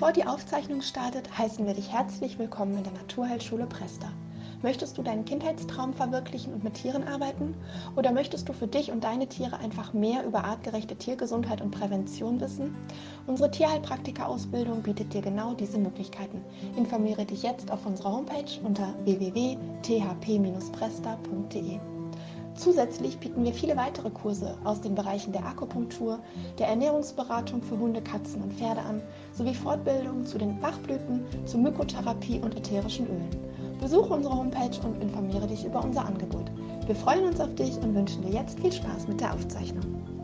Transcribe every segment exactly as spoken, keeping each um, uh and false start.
Bevor die Aufzeichnung startet, heißen wir dich herzlich willkommen in der Naturheilschule Presta. Möchtest du deinen Kindheitstraum verwirklichen und mit Tieren arbeiten? Oder möchtest du für dich und deine Tiere einfach mehr über artgerechte Tiergesundheit und Prävention wissen? Unsere Tierheilpraktika-Ausbildung bietet dir genau diese Möglichkeiten. Informiere dich jetzt auf unserer Homepage unter w w w punkt t h p Bindestrich presta punkt d e. Zusätzlich bieten wir viele weitere Kurse aus den Bereichen der Akupunktur, der Ernährungsberatung für Hunde, Katzen und Pferde an, sowie Fortbildungen zu den Bachblüten, zur Mykotherapie und ätherischen Ölen. Besuche unsere Homepage und informiere dich über unser Angebot. Wir freuen uns auf dich und wünschen dir jetzt viel Spaß mit der Aufzeichnung.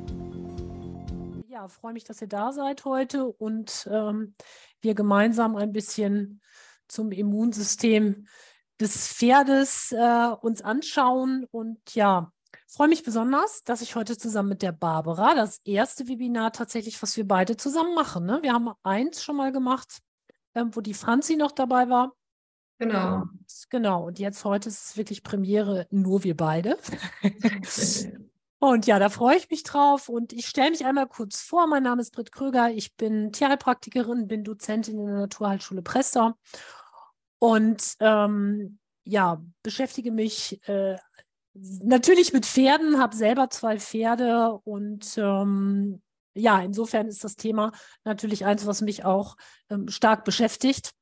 Ja, freue mich, dass ihr da seid heute und ähm, wir gemeinsam ein bisschen zum Immunsystem des Pferdes äh, uns anschauen. Und ja, freue mich besonders, dass ich heute zusammen mit der Barbara das erste Webinar tatsächlich, was wir beide zusammen machen. Ne? Wir haben eins schon mal gemacht, äh, wo die Franzi noch dabei war. Genau. Und, genau, und jetzt heute ist es wirklich Premiere, nur wir beide. Und ja, da freue ich mich drauf und ich stelle mich einmal kurz vor. Mein Name ist Britt Kröger, ich bin Tierheilpraktikerin, bin Dozentin in der Naturheilschule Presta und ähm, ja, beschäftige mich äh, natürlich mit Pferden, habe selber zwei Pferde und ähm, ja, insofern ist das Thema natürlich eins, was mich auch ähm, stark beschäftigt.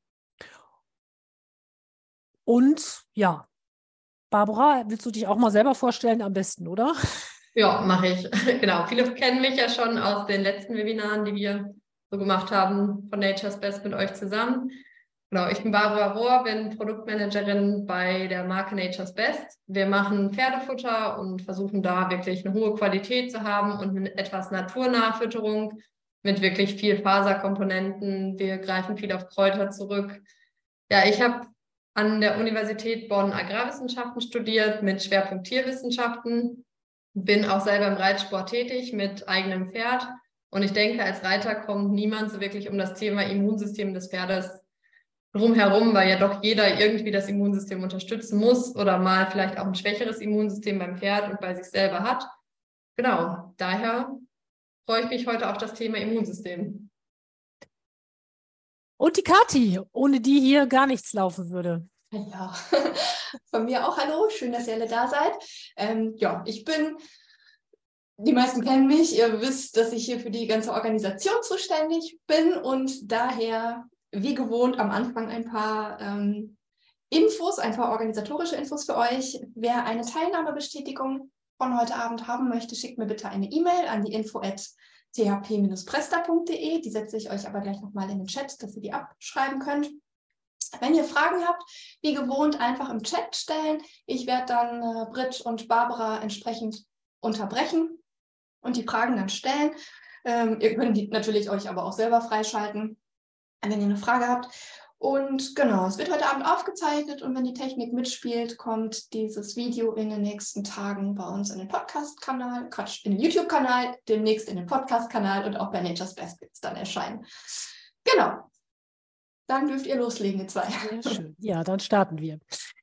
Und ja, Barbara, willst du dich auch mal selber vorstellen am besten, oder? Ja, mache ich. Genau. Viele kennen mich ja schon aus den letzten Webinaren, die wir so gemacht haben von Nature's Best mit euch zusammen. Genau, ich bin Barbara Rohr, bin Produktmanagerin bei der Marke Nature's Best. Wir machen Pferdefutter und versuchen da wirklich eine hohe Qualität zu haben und mit etwas Naturnahfütterung mit wirklich viel Faserkomponenten. Wir greifen viel auf Kräuter zurück. Ja, ich habe an der Universität Bonn Agrarwissenschaften studiert mit Schwerpunkt Tierwissenschaften. Bin auch selber im Reitsport tätig mit eigenem Pferd. Und ich denke, als Reiter kommt niemand so wirklich um das Thema Immunsystem des Pferdes drumherum, weil ja doch jeder irgendwie das Immunsystem unterstützen muss oder mal vielleicht auch ein schwächeres Immunsystem beim Pferd und bei sich selber hat. Genau, daher freue ich mich heute auf das Thema Immunsystem. Und die Kathi, ohne die hier gar nichts laufen würde. Ja, von mir auch hallo, schön, dass ihr alle da seid. Ähm, ja, ich bin, die meisten kennen mich, ihr wisst, dass ich hier für die ganze Organisation zuständig bin und daher, wie gewohnt, am Anfang ein paar ähm, Infos, ein paar organisatorische Infos für euch. Wer eine Teilnahmebestätigung von heute Abend haben möchte, schickt mir bitte eine E-Mail an die info at t h p Bindestrich presta punkt d e. Die setze ich euch aber gleich nochmal in den Chat, dass ihr die abschreiben könnt. Wenn ihr Fragen habt, wie gewohnt, einfach im Chat stellen. Ich werde dann äh, Britt und Barbara entsprechend unterbrechen und die Fragen dann stellen. Ähm, ihr könnt die natürlich euch aber auch selber freischalten, wenn ihr eine Frage habt. Und genau, es wird heute Abend aufgezeichnet und wenn die Technik mitspielt, kommt dieses Video in den nächsten Tagen bei uns in den Podcast-Kanal, Quatsch, in den YouTube-Kanal, demnächst in den Podcast-Kanal und auch bei Nature's Best wird es dann erscheinen. Genau. Dann dürft ihr loslegen, ihr zwei. Sehr schön. Ja, dann starten wir.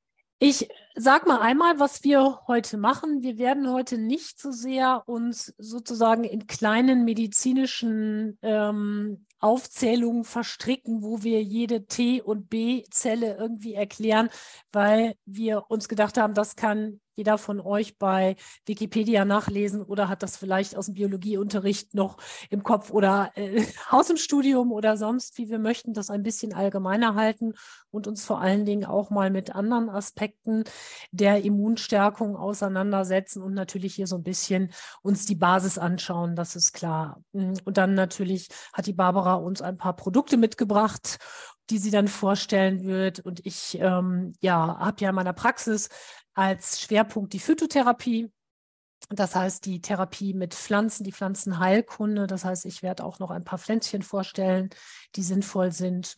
Ich sag mal einmal, was wir heute machen. Wir werden heute nicht so sehr uns sozusagen in kleinen medizinischen ähm, Aufzählungen verstricken, wo wir jede T- und B-Zelle irgendwie erklären, weil wir uns gedacht haben, das kann jeder von euch bei Wikipedia nachlesen oder hat das vielleicht aus dem Biologieunterricht noch im Kopf oder äh, aus dem Studium oder sonst wie. Wir möchten das ein bisschen allgemeiner halten und uns vor allen Dingen auch mal mit anderen Aspekten der Immunstärkung auseinandersetzen und natürlich hier so ein bisschen uns die Basis anschauen, das ist klar. Und dann natürlich hat die Barbara uns ein paar Produkte mitgebracht, die sie dann vorstellen wird. Und ich ähm, ja, habe ja in meiner Praxis als Schwerpunkt die Phytotherapie. Das heißt, die Therapie mit Pflanzen, die Pflanzenheilkunde. Das heißt, ich werde auch noch ein paar Pflänzchen vorstellen, die sinnvoll sind.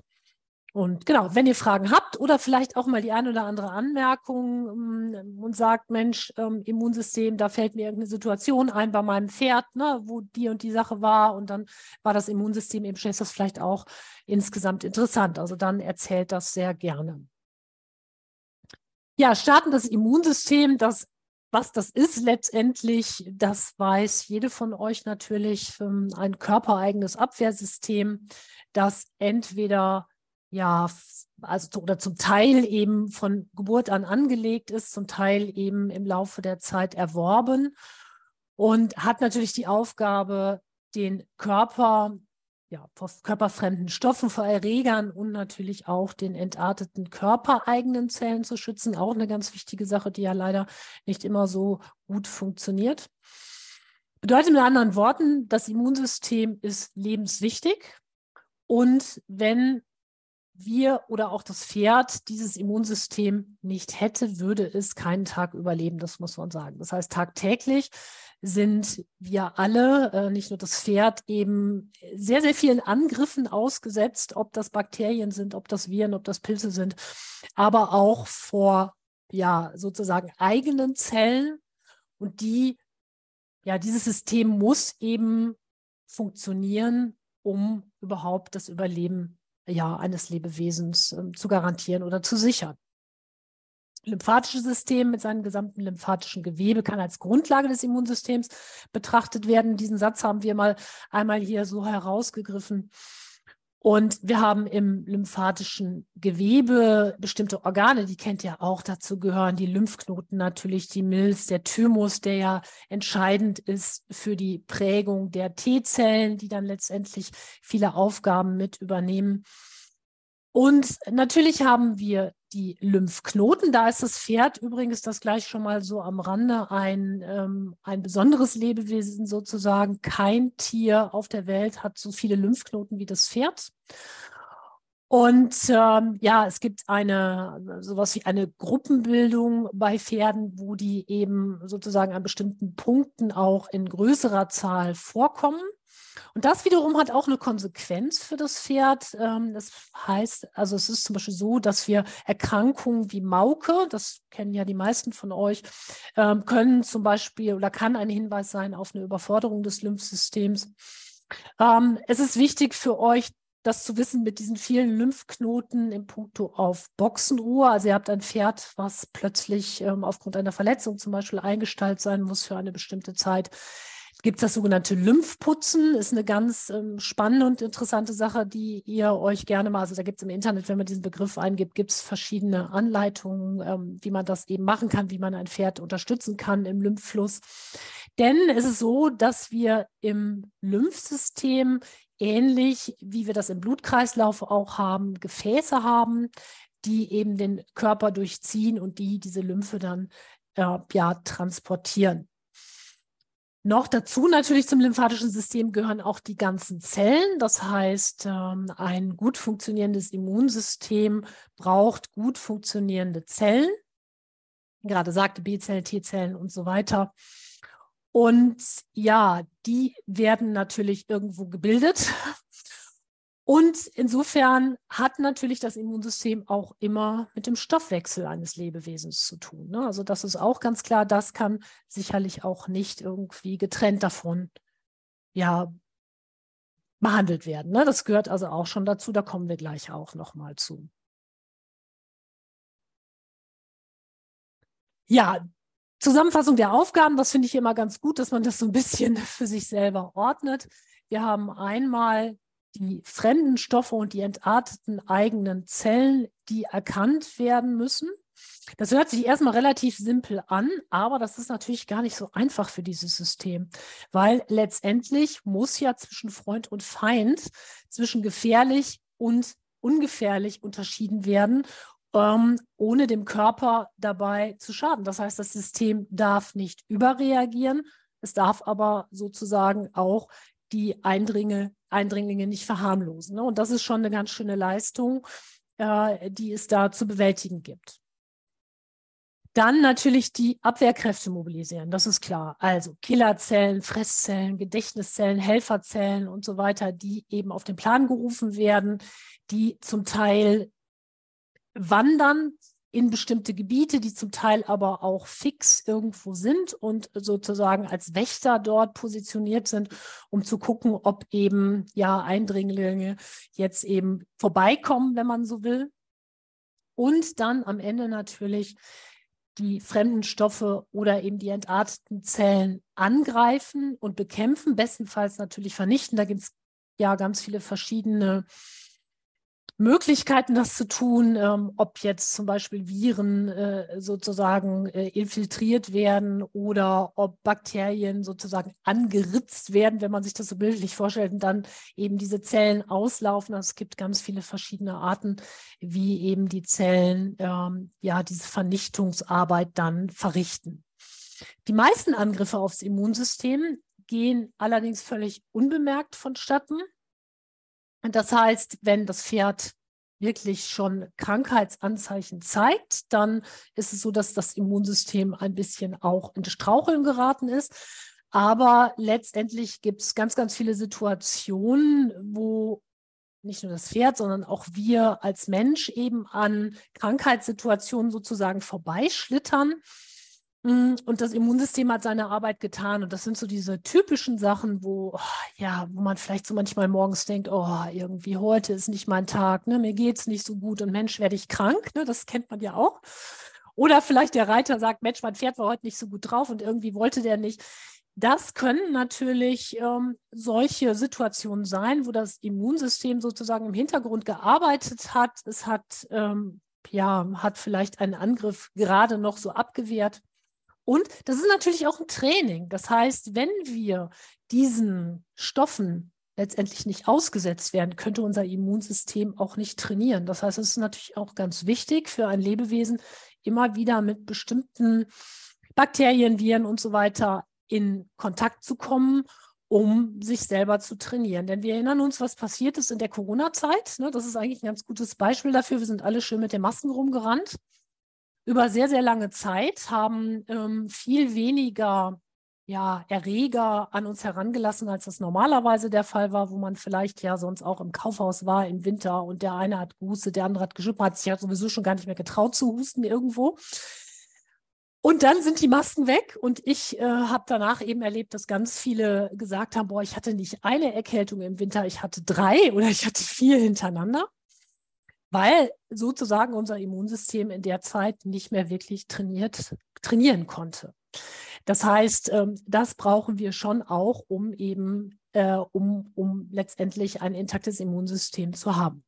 Und genau, wenn ihr Fragen habt oder vielleicht auch mal die eine oder andere Anmerkung ähm, und sagt, Mensch, ähm, Immunsystem, da fällt mir irgendeine Situation ein bei meinem Pferd, ne, wo die und die Sache war und dann war das Immunsystem eben schon, ist das vielleicht auch insgesamt interessant. Also dann erzählt das sehr gerne. Ja, starten das Immunsystem, das was das ist letztendlich, das weiß jede von euch natürlich, ein körpereigenes Abwehrsystem, das entweder ja, also oder zum Teil eben von Geburt an angelegt ist, zum Teil eben im Laufe der Zeit erworben und hat natürlich die Aufgabe, den Körper ja, vor körperfremden Stoffen, vor Erregern und natürlich auch den entarteten körpereigenen Zellen zu schützen. Auch eine ganz wichtige Sache, die ja leider nicht immer so gut funktioniert. Bedeutet mit anderen Worten, das Immunsystem ist lebenswichtig. Und wenn wir oder auch das Pferd dieses Immunsystem nicht hätte, würde es keinen Tag überleben, das muss man sagen. Das heißt, tagtäglich sind wir alle, äh, nicht nur das Pferd, eben sehr, sehr vielen Angriffen ausgesetzt, ob das Bakterien sind, ob das Viren, ob das Pilze sind, aber auch vor, ja, sozusagen eigenen Zellen. Und die, ja, dieses System muss eben funktionieren, um überhaupt das Überleben ja, eines Lebewesens ähm, zu garantieren oder zu sichern. Lymphatische System mit seinem gesamten lymphatischen Gewebe kann als Grundlage des Immunsystems betrachtet werden. Diesen Satz haben wir mal einmal hier so herausgegriffen. Und wir haben im lymphatischen Gewebe bestimmte Organe, die kennt ihr auch, dazu gehören die Lymphknoten natürlich, die Milz, der Thymus, der ja entscheidend ist für die Prägung der T-Zellen, die dann letztendlich viele Aufgaben mit übernehmen. Und natürlich haben wir die Lymphknoten. Da ist das Pferd übrigens, das gleich schon mal so am Rande, ein, ähm, ein besonderes Lebewesen sozusagen. Kein Tier auf der Welt hat so viele Lymphknoten wie das Pferd. Und ähm, ja, es gibt eine sowas wie eine Gruppenbildung bei Pferden, wo die eben sozusagen an bestimmten Punkten auch in größerer Zahl vorkommen. Und das wiederum hat auch eine Konsequenz für das Pferd. Das heißt, also es ist zum Beispiel so, dass wir Erkrankungen wie Mauke, das kennen ja die meisten von euch, können zum Beispiel oder kann ein Hinweis sein auf eine Überforderung des Lymphsystems. Es ist wichtig für euch, das zu wissen mit diesen vielen Lymphknoten im Punkto auf Boxenruhe. Also ihr habt ein Pferd, was plötzlich aufgrund einer Verletzung zum Beispiel eingestellt sein muss für eine bestimmte Zeit. Gibt es das sogenannte Lymphputzen, ist eine ganz ähm, spannende und interessante Sache, die ihr euch gerne mal, also da gibt es im Internet, wenn man diesen Begriff eingibt, gibt es verschiedene Anleitungen, ähm, wie man das eben machen kann, wie man ein Pferd unterstützen kann im Lymphfluss. Denn es ist so, dass wir im Lymphsystem, ähnlich wie wir das im Blutkreislauf auch haben, Gefäße haben, die eben den Körper durchziehen und die diese Lymphe dann äh, ja, transportieren. Noch dazu natürlich zum lymphatischen System gehören auch die ganzen Zellen. Das heißt, ein gut funktionierendes Immunsystem braucht gut funktionierende Zellen. Gerade sagte B-Zellen, T-Zellen und so weiter. Und ja, die werden natürlich irgendwo gebildet. Und insofern hat natürlich das Immunsystem auch immer mit dem Stoffwechsel eines Lebewesens zu tun. Ne? Also das ist auch ganz klar, das kann sicherlich auch nicht irgendwie getrennt davon ja, behandelt werden. Ne? Das gehört also auch schon dazu, da kommen wir gleich auch nochmal zu. Ja, Zusammenfassung der Aufgaben, das finde ich immer ganz gut, dass man das so ein bisschen für sich selber ordnet. Wir haben einmal die fremden Stoffe und die entarteten eigenen Zellen, die erkannt werden müssen. Das hört sich erstmal relativ simpel an, aber das ist natürlich gar nicht so einfach für dieses System, weil letztendlich muss ja zwischen Freund und Feind, zwischen gefährlich und ungefährlich unterschieden werden, ähm, ohne dem Körper dabei zu schaden. Das heißt, das System darf nicht überreagieren, es darf aber sozusagen auch die Eindringe, Eindringlinge nicht verharmlosen. Ne? Und das ist schon eine ganz schöne Leistung, äh, die es da zu bewältigen gibt. Dann natürlich die Abwehrkräfte mobilisieren, das ist klar. Also Killerzellen, Fresszellen, Gedächtniszellen, Helferzellen und so weiter, die eben auf den Plan gerufen werden, die zum Teil wandern in bestimmte Gebiete, die zum Teil aber auch fix irgendwo sind und sozusagen als Wächter dort positioniert sind, um zu gucken, ob eben ja Eindringlinge jetzt eben vorbeikommen, wenn man so will. Und dann am Ende natürlich die fremden Stoffe oder eben die entarteten Zellen angreifen und bekämpfen, bestenfalls natürlich vernichten. Da gibt es ja ganz viele verschiedene Möglichkeiten, das zu tun, ähm, ob jetzt zum Beispiel Viren äh, sozusagen äh, infiltriert werden oder ob Bakterien sozusagen angeritzt werden, wenn man sich das so bildlich vorstellt, und dann eben diese Zellen auslaufen. Also es gibt ganz viele verschiedene Arten, wie eben die Zellen ähm, ja diese Vernichtungsarbeit dann verrichten. Die meisten Angriffe aufs Immunsystem gehen allerdings völlig unbemerkt vonstatten. Das heißt, wenn das Pferd wirklich schon Krankheitsanzeichen zeigt, dann ist es so, dass das Immunsystem ein bisschen auch in Straucheln geraten ist. Aber letztendlich gibt es ganz, ganz viele Situationen, wo nicht nur das Pferd, sondern auch wir als Mensch eben an Krankheitssituationen sozusagen vorbeischlittern. Und das Immunsystem hat seine Arbeit getan. Und das sind so diese typischen Sachen, wo, ja, wo man vielleicht so manchmal morgens denkt, oh, irgendwie heute ist nicht mein Tag, ne? Mir geht es nicht so gut und Mensch, werde ich krank. Ne? Das kennt man ja auch. Oder vielleicht der Reiter sagt, Mensch, mein Pferd war heute nicht so gut drauf und irgendwie wollte der nicht. Das können natürlich ähm, solche Situationen sein, wo das Immunsystem sozusagen im Hintergrund gearbeitet hat. Es hat, ähm, ja, hat vielleicht einen Angriff gerade noch so abgewehrt. Und das ist natürlich auch ein Training. Das heißt, wenn wir diesen Stoffen letztendlich nicht ausgesetzt werden, könnte unser Immunsystem auch nicht trainieren. Das heißt, es ist natürlich auch ganz wichtig für ein Lebewesen, immer wieder mit bestimmten Bakterien, Viren und so weiter in Kontakt zu kommen, um sich selber zu trainieren. Denn wir erinnern uns, was passiert ist in der Corona-Zeit. Das ist eigentlich ein ganz gutes Beispiel dafür. Wir sind alle schön mit den Masken rumgerannt. Über sehr, sehr lange Zeit haben ähm, viel weniger ja, Erreger an uns herangelassen, als das normalerweise der Fall war, wo man vielleicht ja sonst auch im Kaufhaus war im Winter und der eine hat gehustet, der andere hat geschuppert, hat sich ja sowieso schon gar nicht mehr getraut zu husten irgendwo. Und dann sind die Masken weg und ich äh, habe danach eben erlebt, dass ganz viele gesagt haben, boah, ich hatte nicht eine Erkältung im Winter, ich hatte drei oder ich hatte vier hintereinander, weil sozusagen unser Immunsystem in der Zeit nicht mehr wirklich trainiert, trainieren konnte. Das heißt, ähm, das brauchen wir schon auch, um eben, äh, um, um letztendlich ein intaktes Immunsystem zu haben.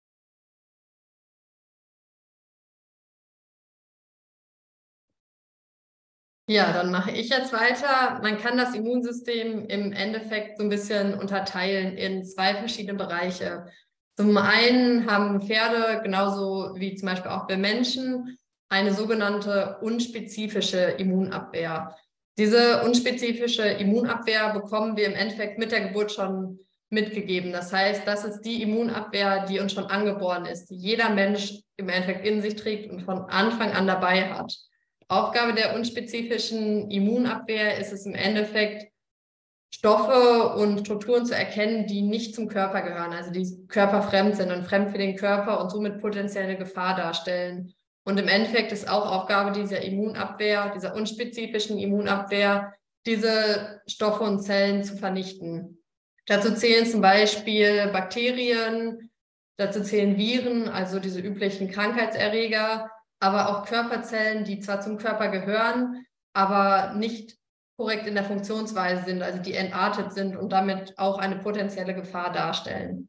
Ja, dann mache ich jetzt weiter. Man kann das Immunsystem im Endeffekt so ein bisschen unterteilen in zwei verschiedene Bereiche. Zum einen haben Pferde, genauso wie zum Beispiel auch wir Menschen, eine sogenannte unspezifische Immunabwehr. Diese unspezifische Immunabwehr bekommen wir im Endeffekt mit der Geburt schon mitgegeben. Das heißt, das ist die Immunabwehr, die uns schon angeboren ist, die jeder Mensch im Endeffekt in sich trägt und von Anfang an dabei hat. Aufgabe der unspezifischen Immunabwehr ist es im Endeffekt, Stoffe und Strukturen zu erkennen, die nicht zum Körper gehören, also die körperfremd sind und fremd für den Körper und somit potenzielle Gefahr darstellen. Und im Endeffekt ist auch Aufgabe dieser Immunabwehr, dieser unspezifischen Immunabwehr, diese Stoffe und Zellen zu vernichten. Dazu zählen zum Beispiel Bakterien, dazu zählen Viren, also diese üblichen Krankheitserreger, aber auch Körperzellen, die zwar zum Körper gehören, aber nicht korrekt in der Funktionsweise sind, also die entartet sind und damit auch eine potenzielle Gefahr darstellen.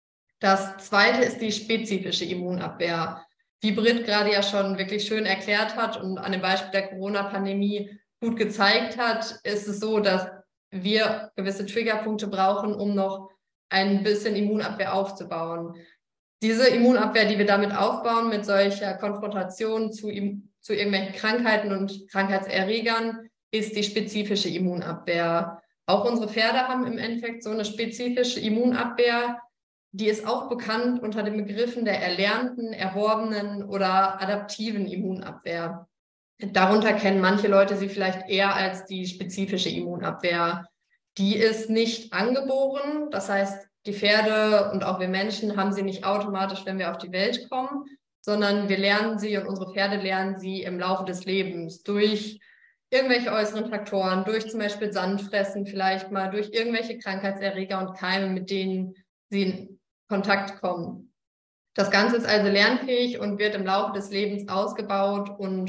Das zweite ist die spezifische Immunabwehr. Wie Britt gerade ja schon wirklich schön erklärt hat und an dem Beispiel der Corona-Pandemie gut gezeigt hat, ist es so, dass wir gewisse Triggerpunkte brauchen, um noch ein bisschen Immunabwehr aufzubauen. Diese Immunabwehr, die wir damit aufbauen, mit solcher Konfrontation zu, zu irgendwelchen Krankheiten und Krankheitserregern, ist die spezifische Immunabwehr. Auch unsere Pferde haben im Endeffekt so eine spezifische Immunabwehr, die ist auch bekannt unter den Begriffen der erlernten, erworbenen oder adaptiven Immunabwehr. Darunter kennen manche Leute sie vielleicht eher als die spezifische Immunabwehr. Die ist nicht angeboren, das heißt, die Pferde und auch wir Menschen haben sie nicht automatisch, wenn wir auf die Welt kommen, sondern wir lernen sie und unsere Pferde lernen sie im Laufe des Lebens durch irgendwelche äußeren Faktoren, durch zum Beispiel Sandfressen vielleicht mal, durch irgendwelche Krankheitserreger und Keime, mit denen sie in Kontakt kommen. Das Ganze ist also lernfähig und wird im Laufe des Lebens ausgebaut und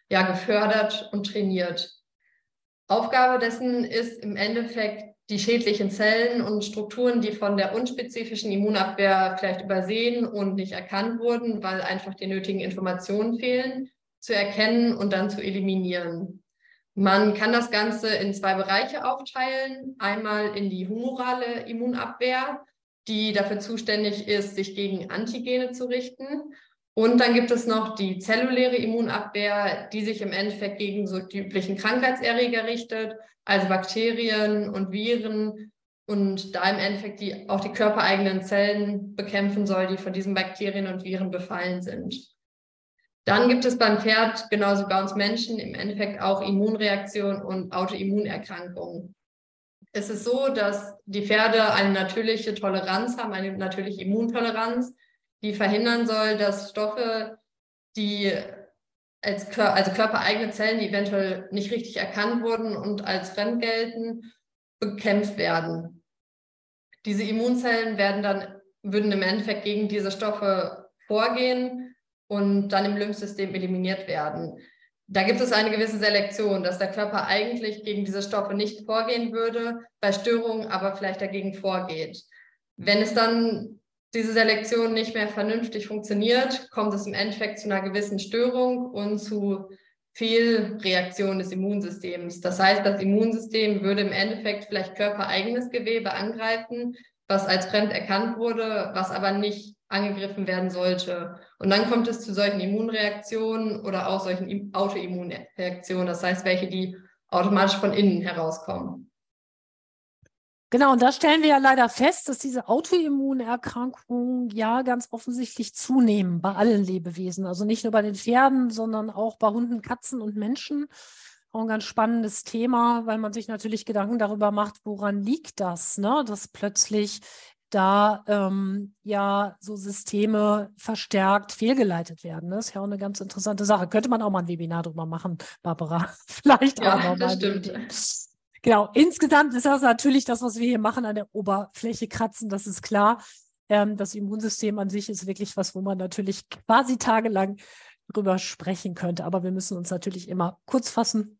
ja, gefördert und trainiert. Aufgabe dessen ist im Endeffekt, die schädlichen Zellen und Strukturen, die von der unspezifischen Immunabwehr vielleicht übersehen und nicht erkannt wurden, weil einfach die nötigen Informationen fehlen, zu erkennen und dann zu eliminieren. Man kann das Ganze in zwei Bereiche aufteilen. Einmal in die humorale Immunabwehr, die dafür zuständig ist, sich gegen Antigene zu richten. Und dann gibt es noch die zelluläre Immunabwehr, die sich im Endeffekt gegen so die üblichen Krankheitserreger richtet, also Bakterien und Viren, und da im Endeffekt die, auch die körpereigenen Zellen bekämpfen soll, die von diesen Bakterien und Viren befallen sind. Dann gibt es beim Pferd, genauso wie bei uns Menschen, im Endeffekt auch Immunreaktionen und Autoimmunerkrankungen. Es ist so, dass die Pferde eine natürliche Toleranz haben, eine natürliche Immuntoleranz, die verhindern soll, dass Stoffe, die als Kör- also körpereigene Zellen, die eventuell nicht richtig erkannt wurden und als fremd gelten, bekämpft werden. Diese Immunzellen werden dann, würden im Endeffekt gegen diese Stoffe vorgehen und dann im Lymphsystem eliminiert werden. Da gibt es eine gewisse Selektion, dass der Körper eigentlich gegen diese Stoffe nicht vorgehen würde, bei Störungen aber vielleicht dagegen vorgeht. Wenn es dann diese Selektion nicht mehr vernünftig funktioniert, kommt es im Endeffekt zu einer gewissen Störung und zu Fehlreaktion des Immunsystems. Das heißt, das Immunsystem würde im Endeffekt vielleicht körpereigenes Gewebe angreifen, was als fremd erkannt wurde, was aber nicht angegriffen werden sollte. Und dann kommt es zu solchen Immunreaktionen oder auch solchen Autoimmunreaktionen, das heißt, welche, die automatisch von innen herauskommen. Genau, und da stellen wir ja leider fest, dass diese Autoimmunerkrankungen ja ganz offensichtlich zunehmen bei allen Lebewesen. Also nicht nur bei den Pferden, sondern auch bei Hunden, Katzen und Menschen. Auch ein ganz spannendes Thema, weil man sich natürlich Gedanken darüber macht, woran liegt das, ne? Dass plötzlich da ähm, ja so Systeme verstärkt fehlgeleitet werden. Das ist ja auch eine ganz interessante Sache. Könnte man auch mal ein Webinar drüber machen, Barbara. Vielleicht ja, auch noch das mal. stimmt. Genau, insgesamt ist das natürlich das, was wir hier machen, an der Oberfläche kratzen, das ist klar. Ähm, das Immunsystem an sich ist wirklich was, wo man natürlich quasi tagelang drüber sprechen könnte. Aber wir müssen uns natürlich immer kurz fassen.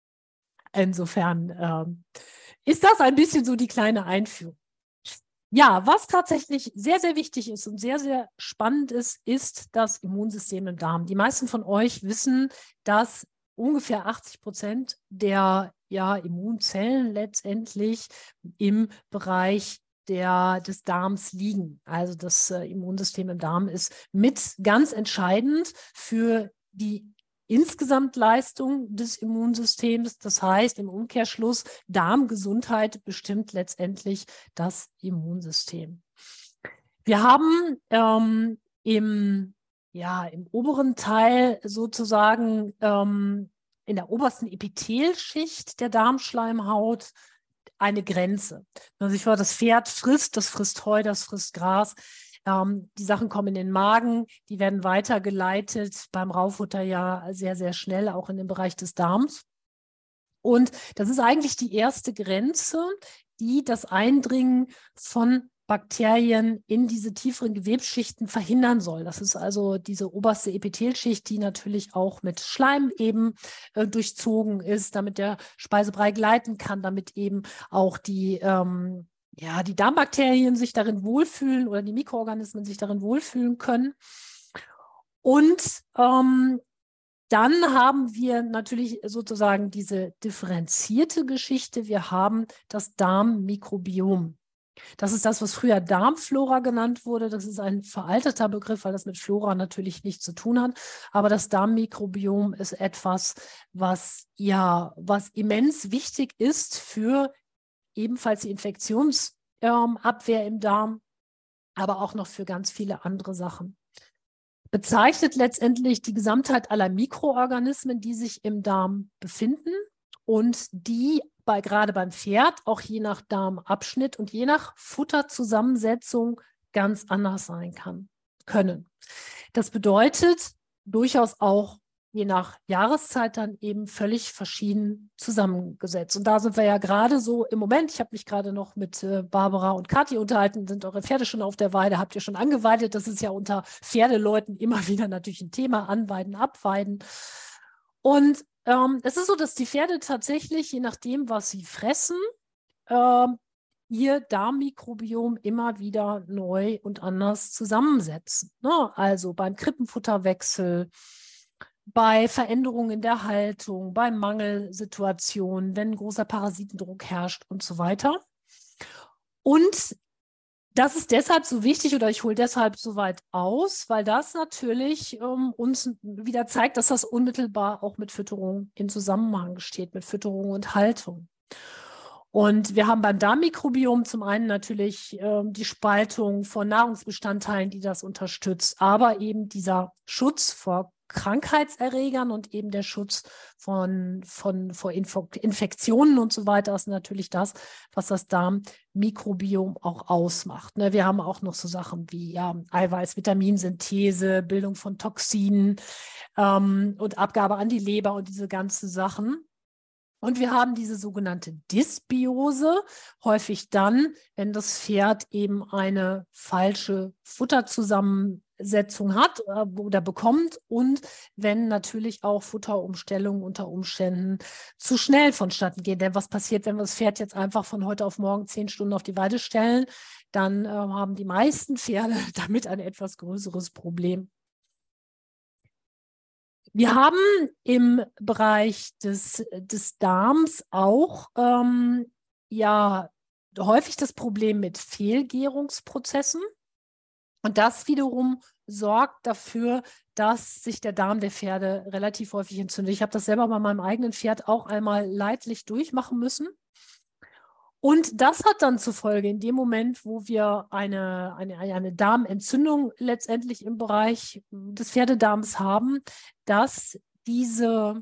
Insofern ähm, ist das ein bisschen so die kleine Einführung. Ja, was tatsächlich sehr, sehr wichtig ist und sehr, sehr spannend ist, ist das Immunsystem im Darm. Die meisten von euch wissen, dass ungefähr achtzig Prozent der ja, Immunzellen letztendlich im Bereich der, des Darms liegen. Also das äh, Immunsystem im Darm ist mit ganz entscheidend für die Insgesamtleistung des Immunsystems. Das heißt, im Umkehrschluss, Darmgesundheit bestimmt letztendlich das Immunsystem. Wir haben ähm, im, ja, im oberen Teil sozusagen ähm, in der obersten Epithelschicht der Darmschleimhaut eine Grenze. Also ich war, das Pferd frisst, das frisst Heu, das frisst Gras. Ähm, die Sachen kommen in den Magen, die werden weitergeleitet beim Raufutter ja sehr, sehr schnell, auch in den Bereich des Darms. Und das ist eigentlich die erste Grenze, die das Eindringen von Bakterien in diese tieferen Gewebsschichten verhindern soll. Das ist also diese oberste Epithelschicht, die natürlich auch mit Schleim eben äh, durchzogen ist, damit der Speisebrei gleiten kann, damit eben auch die, ähm, ja, die Darmbakterien sich darin wohlfühlen oder die Mikroorganismen sich darin wohlfühlen können. Und ähm, dann haben wir natürlich sozusagen diese differenzierte Geschichte. Wir haben das Darmmikrobiom. Das ist das, was früher Darmflora genannt wurde. Das ist ein veralteter Begriff, weil das mit Flora natürlich nichts zu tun hat. Aber das Darmmikrobiom ist etwas, was ja, was immens wichtig ist für ebenfalls die Infektionsabwehr im Darm, aber auch noch für ganz viele andere Sachen. Bezeichnet letztendlich die Gesamtheit aller Mikroorganismen, die sich im Darm befinden und die bei, gerade beim Pferd auch je nach Darmabschnitt und je nach Futterzusammensetzung ganz anders sein kann, können. Das bedeutet durchaus auch je nach Jahreszeit dann eben völlig verschieden zusammengesetzt. Und da sind wir ja gerade so im Moment, ich habe mich gerade noch mit äh, Barbara und Kathi unterhalten, sind eure Pferde schon auf der Weide, habt ihr schon angeweidet? Das ist ja unter Pferdeleuten immer wieder natürlich ein Thema, anweiden, abweiden. Und ähm, es ist so, dass die Pferde tatsächlich, je nachdem, was sie fressen, ähm, ihr Darmmikrobiom immer wieder neu und anders zusammensetzen. Ne? Also beim Krippenfutterwechsel, bei Veränderungen in der Haltung, bei Mangelsituationen, wenn großer Parasitendruck herrscht und so weiter. Und das ist deshalb so wichtig oder ich hole deshalb so weit aus, weil das natürlich ähm, uns wieder zeigt, dass das unmittelbar auch mit Fütterung in Zusammenhang steht, mit Fütterung und Haltung. Und wir haben beim Darmmikrobiom zum einen natürlich ähm, die Spaltung von Nahrungsbestandteilen, die das unterstützt, aber eben dieser Schutz vor Krankheitserregern und eben der Schutz von, von, vor Info Infektionen und so weiter ist natürlich das, was das Darmmikrobiom auch ausmacht. Ne, wir haben auch noch so Sachen wie ja, Eiweiß, Vitaminsynthese, Bildung von Toxinen ähm, und Abgabe an die Leber und diese ganzen Sachen. Und wir haben diese sogenannte Dysbiose, häufig dann, wenn das Pferd eben eine falsche Futterzusammensetzung hat äh, oder bekommt und wenn natürlich auch Futterumstellungen unter Umständen zu schnell vonstatten gehen. Denn was passiert, wenn wir das Pferd jetzt einfach von heute auf morgen zehn Stunden auf die Weide stellen? Dann äh, haben die meisten Pferde damit ein etwas größeres Problem. Wir haben im Bereich des, des Darms auch ähm, ja, häufig das Problem mit Fehlgärungsprozessen. Und das wiederum sorgt dafür, dass sich der Darm der Pferde relativ häufig entzündet. Ich habe das selber bei meinem eigenen Pferd auch einmal leidlich durchmachen müssen. Und das hat dann zur Folge, in dem Moment, wo wir eine, eine, eine Darmentzündung letztendlich im Bereich des Pferdedarms haben, dass diese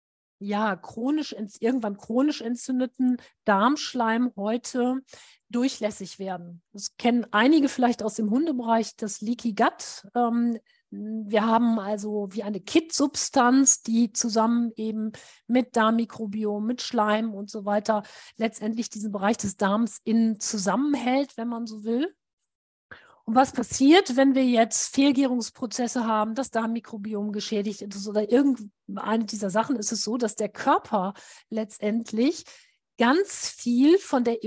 ja, chronisch, irgendwann chronisch entzündeten Darmschleimhäute durchlässig werden. Das kennen einige vielleicht aus dem Hundebereich, das Leaky Gut. Ähm, wir haben also wie eine Kittsubstanz, die zusammen eben mit Darmmikrobiom, mit Schleim und so weiter letztendlich diesen Bereich des Darms innen zusammenhält, wenn man so will. Und was passiert, wenn wir jetzt Fehlgärungsprozesse haben, das Darmmikrobiom geschädigt ist oder irgendeine dieser Sachen, ist es so, dass der Körper letztendlich ganz viel von der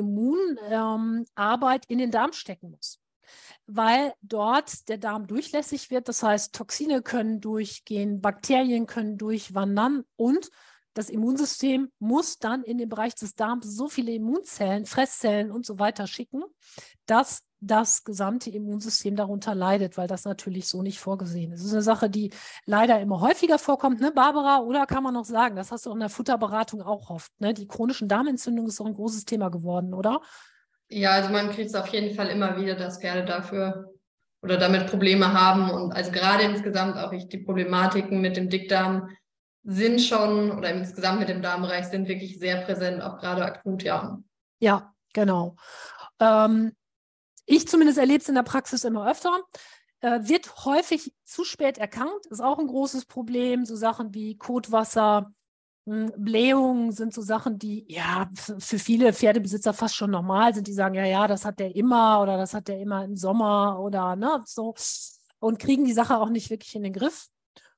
Immunarbeit ähm, in den Darm stecken muss, weil dort der Darm durchlässig wird. Das heißt, Toxine können durchgehen, Bakterien können durchwandern und das Immunsystem muss dann in den Bereich des Darms so viele Immunzellen, Fresszellen und so weiter schicken, dass das gesamte Immunsystem darunter leidet, weil das natürlich so nicht vorgesehen ist. Das ist eine Sache, die leider immer häufiger vorkommt, ne, Barbara? Oder kann man noch sagen, das hast du in der Futterberatung auch oft, ne? Die chronischen Darmentzündungen ist doch ein großes Thema geworden, oder? Ja, also man kriegt es auf jeden Fall immer wieder, dass Pferde dafür oder damit Probleme haben. Und also gerade insgesamt auch ich, die Problematiken mit dem Dickdarm sind schon, oder insgesamt mit dem Darmbereich sind wirklich sehr präsent, auch gerade akut, ja. Ja, genau. Ähm, ich zumindest erlebe es in der Praxis immer öfter. Äh, wird häufig zu spät erkannt, ist auch ein großes Problem. So Sachen wie Kotwasser, mh, Blähungen sind so Sachen, die ja für viele Pferdebesitzer fast schon normal sind. Die sagen, ja, ja, das hat der immer oder das hat der immer im Sommer oder ne, so und kriegen die Sache auch nicht wirklich in den Griff.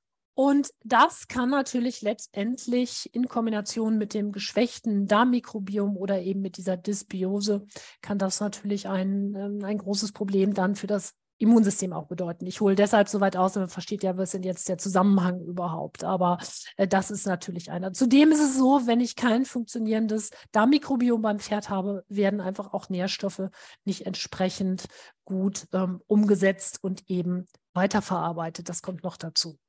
Und das kann natürlich letztendlich in Kombination mit dem geschwächten Darmmikrobiom oder eben mit dieser Dysbiose, kann das natürlich ein, ein großes Problem dann für das Immunsystem auch bedeuten. Ich hole deshalb so weit aus, man versteht ja, was ist denn jetzt der Zusammenhang überhaupt. Aber äh, das ist natürlich einer. Zudem ist es so, wenn ich kein funktionierendes Darmmikrobiom beim Pferd habe, werden einfach auch Nährstoffe nicht entsprechend gut ähm, umgesetzt und eben weiterverarbeitet. Das kommt noch dazu.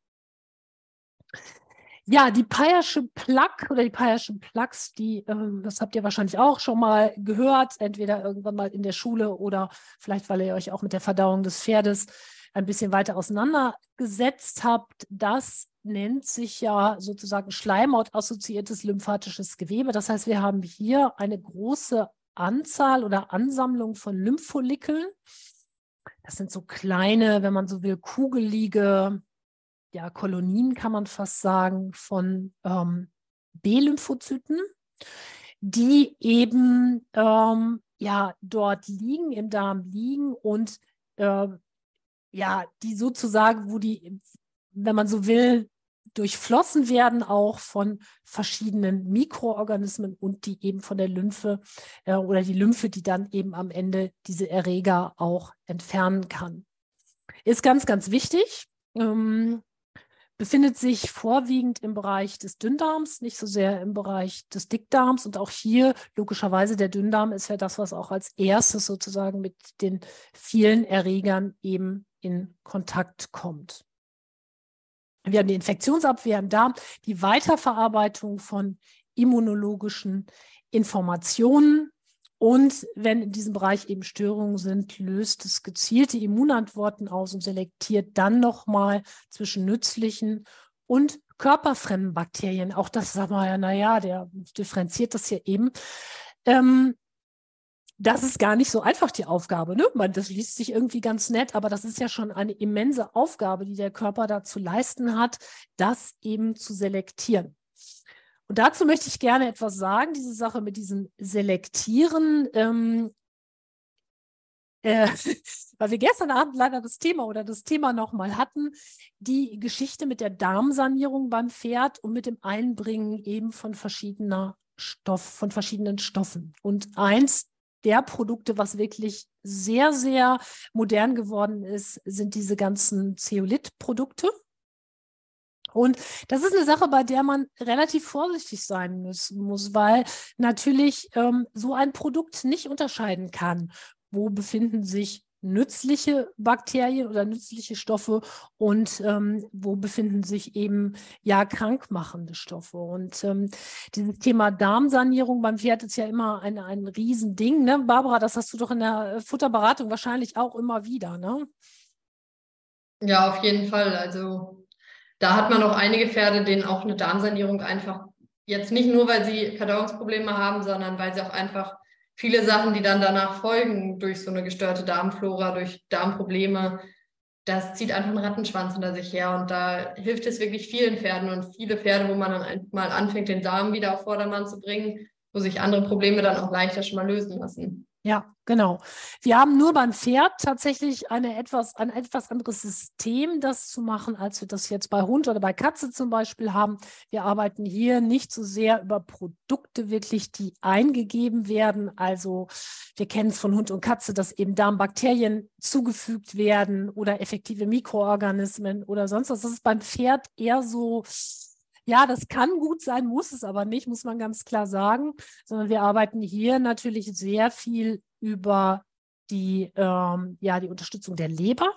Ja, die Peyersche Plaque oder die Peyerschen Plaques, die, ähm, das habt ihr wahrscheinlich auch schon mal gehört, entweder irgendwann mal in der Schule oder vielleicht, weil ihr euch auch mit der Verdauung des Pferdes ein bisschen weiter auseinandergesetzt habt. Das nennt sich ja sozusagen schleimhautassoziiertes lymphatisches Gewebe. Das heißt, wir haben hier eine große Anzahl oder Ansammlung von Lymphfollikeln. Das sind so kleine, wenn man so will, kugelige ja, Kolonien, kann man fast sagen, von ähm, B-Lymphozyten, die eben ähm, ja, dort liegen, im Darm liegen und äh, ja, die sozusagen, wo die, wenn man so will, durchflossen werden auch von verschiedenen Mikroorganismen und die eben von der Lymphe äh, oder die Lymphe, die dann eben am Ende diese Erreger auch entfernen kann. Ist ganz, ganz wichtig. Ähm, befindet sich vorwiegend im Bereich des Dünndarms, nicht so sehr im Bereich des Dickdarms. Und auch hier, logischerweise, der Dünndarm ist ja das, was auch als erstes sozusagen mit den vielen Erregern eben in Kontakt kommt. Wir haben die Infektionsabwehr im Darm, die Weiterverarbeitung von immunologischen Informationen. Und wenn in diesem Bereich eben Störungen sind, löst es gezielte Immunantworten aus und selektiert dann nochmal zwischen nützlichen und körperfremden Bakterien. Auch das sagen wir ja, naja, der differenziert das hier eben. Ähm, das ist gar nicht so einfach, die Aufgabe. Ne? Man, das liest sich irgendwie ganz nett, aber das ist ja schon eine immense Aufgabe, die der Körper da zu leisten hat, das eben zu selektieren. Und dazu möchte ich gerne etwas sagen, diese Sache mit diesem Selektieren, ähm, äh, weil wir gestern Abend leider das Thema oder das Thema nochmal hatten, die Geschichte mit der Darmsanierung beim Pferd und mit dem Einbringen eben von verschiedener Stoff, von verschiedenen Stoffen. Und eins der Produkte, was wirklich sehr, sehr modern geworden ist, sind diese ganzen Zeolit-Produkte. Und das ist eine Sache, bei der man relativ vorsichtig sein muss, muss weil natürlich ähm, so ein Produkt nicht unterscheiden kann, wo befinden sich nützliche Bakterien oder nützliche Stoffe und ähm, wo befinden sich eben ja krankmachende Stoffe. Und ähm, dieses Thema Darmsanierung beim Pferd ist ja immer ein, ein Riesending. Ne? Barbara, das hast du doch in der Futterberatung wahrscheinlich auch immer wieder, ne? Ja, auf jeden Fall. Also da hat man auch einige Pferde, denen auch eine Darmsanierung einfach, jetzt nicht nur, weil sie Verdauungsprobleme haben, sondern weil sie auch einfach viele Sachen, die dann danach folgen, durch so eine gestörte Darmflora, durch Darmprobleme, das zieht einfach einen Rattenschwanz hinter sich her. Und da hilft es wirklich vielen Pferden und viele Pferde, wo man dann mal anfängt, den Darm wieder auf Vordermann zu bringen, wo sich andere Probleme dann auch leichter schon mal lösen lassen. Ja, genau. Wir haben nur beim Pferd tatsächlich eine etwas, ein etwas anderes System, das zu machen, als wir das jetzt bei Hund oder bei Katze zum Beispiel haben. Wir arbeiten hier nicht so sehr über Produkte wirklich, die eingegeben werden. Also wir kennen es von Hund und Katze, dass eben Darmbakterien zugefügt werden oder effektive Mikroorganismen oder sonst was. Das ist beim Pferd eher so. Ja, das kann gut sein, muss es aber nicht, muss man ganz klar sagen, sondern wir arbeiten hier natürlich sehr viel über die, ähm, ja, die Unterstützung der Leber,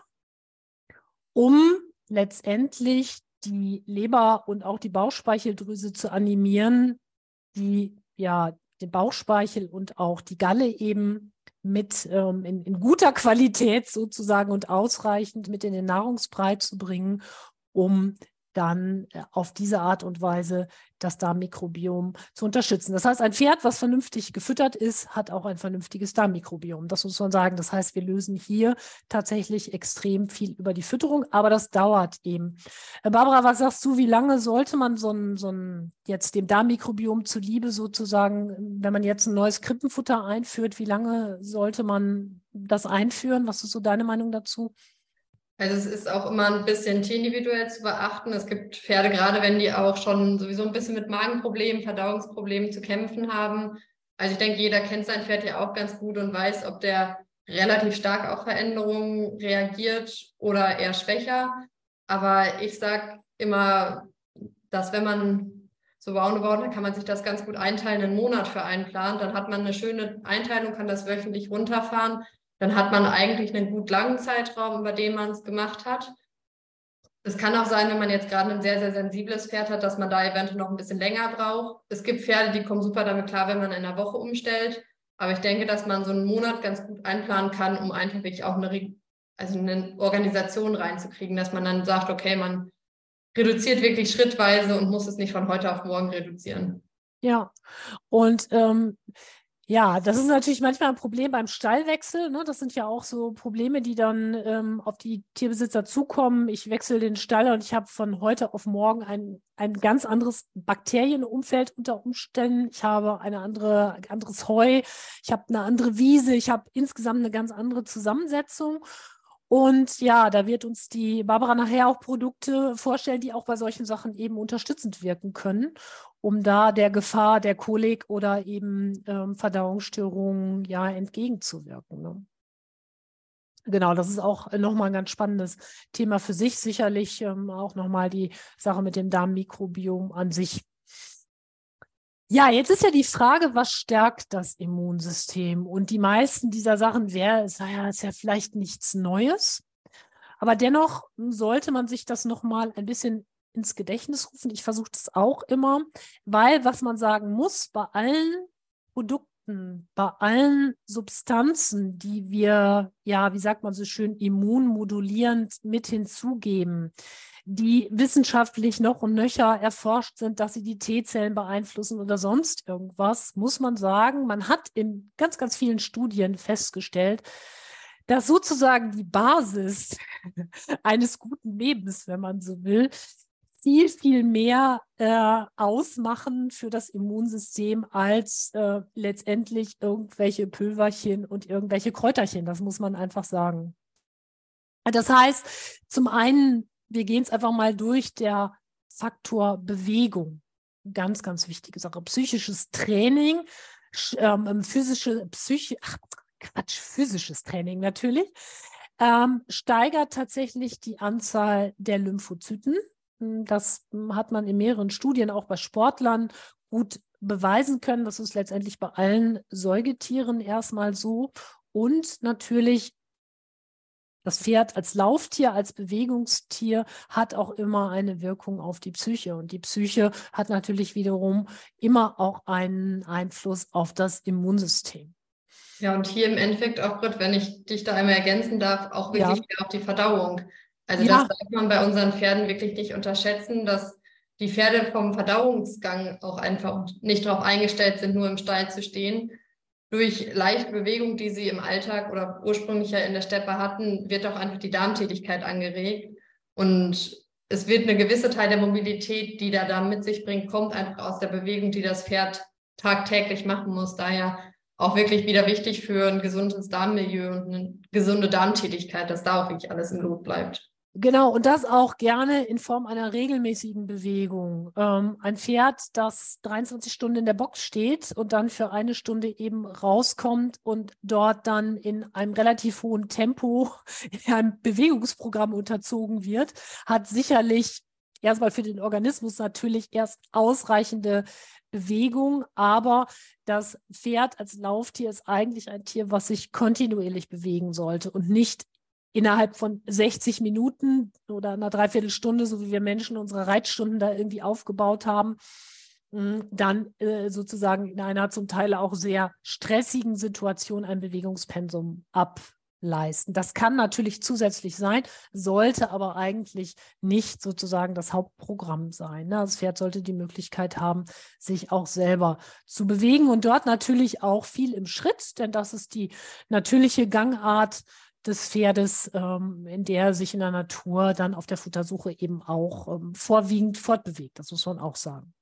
um letztendlich die Leber und auch die Bauchspeicheldrüse zu animieren, die ja den Bauchspeichel und auch die Galle eben mit ähm, in, in guter Qualität sozusagen und ausreichend mit in den Nahrungsbrei zu bringen, um dann auf diese Art und Weise das Darmmikrobiom zu unterstützen. Das heißt, ein Pferd, was vernünftig gefüttert ist, hat auch ein vernünftiges Darmmikrobiom. Das muss man sagen. Das heißt, wir lösen hier tatsächlich extrem viel über die Fütterung, aber das dauert eben. Barbara, was sagst du, wie lange sollte man so ein, so ein jetzt dem Darmmikrobiom zuliebe sozusagen, wenn man jetzt ein neues Krippenfutter einführt, wie lange sollte man das einführen? Was ist so deine Meinung dazu? Also es ist auch immer ein bisschen tierindividuell zu beachten. Es gibt Pferde, gerade wenn die auch schon sowieso ein bisschen mit Magenproblemen, Verdauungsproblemen zu kämpfen haben. Also ich denke, jeder kennt sein Pferd ja auch ganz gut und weiß, ob der relativ stark auf Veränderungen reagiert oder eher schwächer. Aber ich sage immer, dass wenn man so roundabout, dann kann man sich das ganz gut einteilen, einen Monat für einplanen. Dann hat man eine schöne Einteilung, kann das wöchentlich runterfahren. Dann hat man eigentlich einen gut langen Zeitraum, über den man es gemacht hat. Es kann auch sein, wenn man jetzt gerade ein sehr, sehr sensibles Pferd hat, dass man da eventuell noch ein bisschen länger braucht. Es gibt Pferde, die kommen super damit klar, wenn man in einer Woche umstellt. Aber ich denke, dass man so einen Monat ganz gut einplanen kann, um einfach wirklich auch eine, also eine Organisation reinzukriegen, dass man dann sagt, okay, man reduziert wirklich schrittweise und muss es nicht von heute auf morgen reduzieren. Ja, und ähm, ja, das ist natürlich manchmal ein Problem beim Stallwechsel. Ne? Das sind ja auch so Probleme, die dann ähm, auf die Tierbesitzer zukommen. Ich wechsle den Stall und ich habe von heute auf morgen ein, ein ganz anderes Bakterienumfeld unter Umständen. Ich habe eine andere, anderes Heu, ich habe eine andere Wiese, ich habe insgesamt eine ganz andere Zusammensetzung. Und ja, da wird uns die Barbara nachher auch Produkte vorstellen, die auch bei solchen Sachen eben unterstützend wirken können, um da der Gefahr der Kolik oder eben ähm, Verdauungsstörungen ja entgegenzuwirken. Ne? Genau, das ist auch nochmal ein ganz spannendes Thema für sich. Sicherlich ähm, auch nochmal die Sache mit dem Darmmikrobiom an sich. Ja, jetzt ist ja die Frage, was stärkt das Immunsystem? Und die meisten dieser Sachen wäre, ist ja, ist ja vielleicht nichts Neues. Aber dennoch sollte man sich das nochmal ein bisschen ins Gedächtnis rufen. Ich versuche das auch immer, weil was man sagen muss, bei allen Produkten, bei allen Substanzen, die wir, ja, wie sagt man so schön, immunmodulierend mit hinzugeben, die wissenschaftlich noch und nöcher erforscht sind, dass sie die T-Zellen beeinflussen oder sonst irgendwas, muss man sagen, man hat in ganz, ganz vielen Studien festgestellt, dass sozusagen die Basis eines guten Lebens, wenn man so will, viel, viel mehr äh, ausmachen für das Immunsystem als äh, letztendlich irgendwelche Pülverchen und irgendwelche Kräuterchen. Das muss man einfach sagen. Das heißt, zum einen, wir gehen es einfach mal durch, der Faktor Bewegung. Ganz, ganz wichtige Sache. Psychisches Training, ähm, physische, Psyche, ach, Quatsch, physisches Training natürlich, ähm, steigert tatsächlich die Anzahl der Lymphozyten. Das hat man in mehreren Studien auch bei Sportlern gut beweisen können. Das ist letztendlich bei allen Säugetieren erstmal so. Und natürlich das Pferd als Lauftier, als Bewegungstier hat auch immer eine Wirkung auf die Psyche. Und die Psyche hat natürlich wiederum immer auch einen Einfluss auf das Immunsystem. Ja, und hier im Endeffekt auch, Britt, wenn ich dich da einmal ergänzen darf, auch wirklich Ja. auf die Verdauung. Also Ja. das darf man bei unseren Pferden wirklich nicht unterschätzen, dass die Pferde vom Verdauungsgang auch einfach nicht darauf eingestellt sind, nur im Stall zu stehen. Durch leichte Bewegung, die sie im Alltag oder ursprünglich ja in der Steppe hatten, wird auch einfach die Darmtätigkeit angeregt. Und es wird eine gewisse Teil der Mobilität, die der Darm mit sich bringt, kommt einfach aus der Bewegung, die das Pferd tagtäglich machen muss. Daher auch wirklich wieder wichtig für ein gesundes Darmmilieu und eine gesunde Darmtätigkeit, dass da auch wirklich alles im Lot bleibt. Genau, und das auch gerne in Form einer regelmäßigen Bewegung. Ähm, ein Pferd, das dreiundzwanzig Stunden in der Box steht und dann für eine Stunde eben rauskommt und dort dann in einem relativ hohen Tempo in einem Bewegungsprogramm unterzogen wird, hat sicherlich erstmal für den Organismus natürlich erst ausreichende Bewegung, aber das Pferd als Lauftier ist eigentlich ein Tier, was sich kontinuierlich bewegen sollte und nicht innerhalb von sechzig Minuten oder einer Dreiviertelstunde, so wie wir Menschen unsere Reitstunden da irgendwie aufgebaut haben, dann äh, sozusagen in einer zum Teil auch sehr stressigen Situation ein Bewegungspensum ableisten. Das kann natürlich zusätzlich sein, sollte aber eigentlich nicht sozusagen das Hauptprogramm sein. Ne? Das Pferd sollte die Möglichkeit haben, sich auch selber zu bewegen und dort natürlich auch viel im Schritt, denn das ist die natürliche Gangart des Pferdes, ähm, in der er sich in der Natur dann auf der Futtersuche eben auch ähm, vorwiegend fortbewegt. Das muss man auch sagen.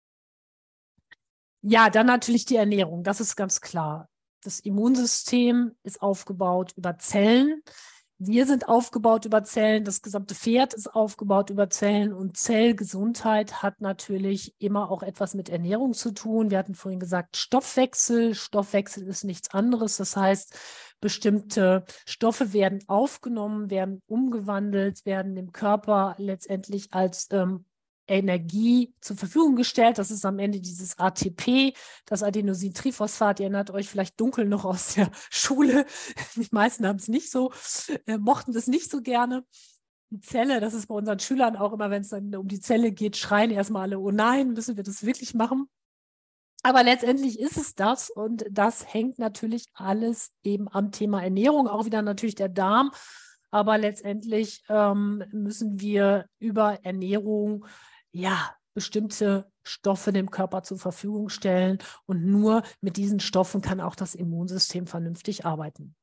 Ja, dann natürlich die Ernährung, das ist ganz klar. Das Immunsystem ist aufgebaut über Zellen. Wir sind aufgebaut über Zellen, das gesamte Pferd ist aufgebaut über Zellen und Zellgesundheit hat natürlich immer auch etwas mit Ernährung zu tun. Wir hatten vorhin gesagt, Stoffwechsel. Stoffwechsel ist nichts anderes. Das heißt, bestimmte Stoffe werden aufgenommen, werden umgewandelt, werden dem Körper letztendlich als ähm, Energie zur Verfügung gestellt. Das ist am Ende dieses A T P, das Adenosintriphosphat. Ihr erinnert euch vielleicht dunkel noch aus der Schule. Die meisten haben es nicht so, äh, mochten das nicht so gerne. Die Zelle, das ist bei unseren Schülern auch immer, wenn es dann um die Zelle geht, schreien erstmal alle, oh nein, müssen wir das wirklich machen? Aber letztendlich ist es das und das hängt natürlich alles eben am Thema Ernährung, auch wieder natürlich der Darm. Aber letztendlich ähm, müssen wir über Ernährung ja, bestimmte Stoffe dem Körper zur Verfügung stellen und nur mit diesen Stoffen kann auch das Immunsystem vernünftig arbeiten.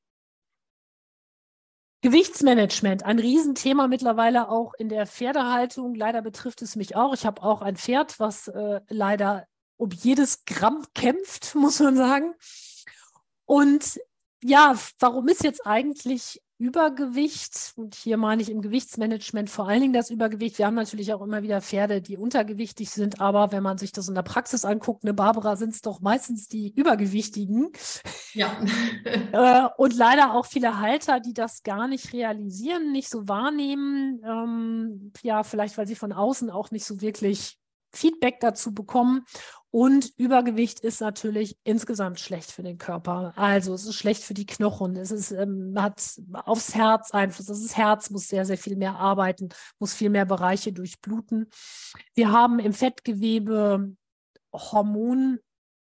Gewichtsmanagement, ein Riesenthema mittlerweile auch in der Pferdehaltung. Leider betrifft es mich auch. Ich habe auch ein Pferd, was äh, leider um jedes Gramm kämpft, muss man sagen. Und ja, warum ist jetzt eigentlich Übergewicht. Und hier meine ich im Gewichtsmanagement vor allen Dingen das Übergewicht. Wir haben natürlich auch immer wieder Pferde, die untergewichtig sind, aber wenn man sich das in der Praxis anguckt, ne, Barbara, sind es doch meistens die Übergewichtigen. Ja. äh, und leider auch viele Halter, die das gar nicht realisieren, nicht so wahrnehmen. Ähm, ja, vielleicht, weil sie von außen auch nicht so wirklich Feedback dazu bekommen. Und Übergewicht ist natürlich insgesamt schlecht für den Körper. Also es ist schlecht für die Knochen, es ist, ähm, hat aufs Herz Einfluss. Das Herz muss sehr, sehr viel mehr arbeiten, muss viel mehr Bereiche durchbluten. Wir haben im Fettgewebe Hormonzellen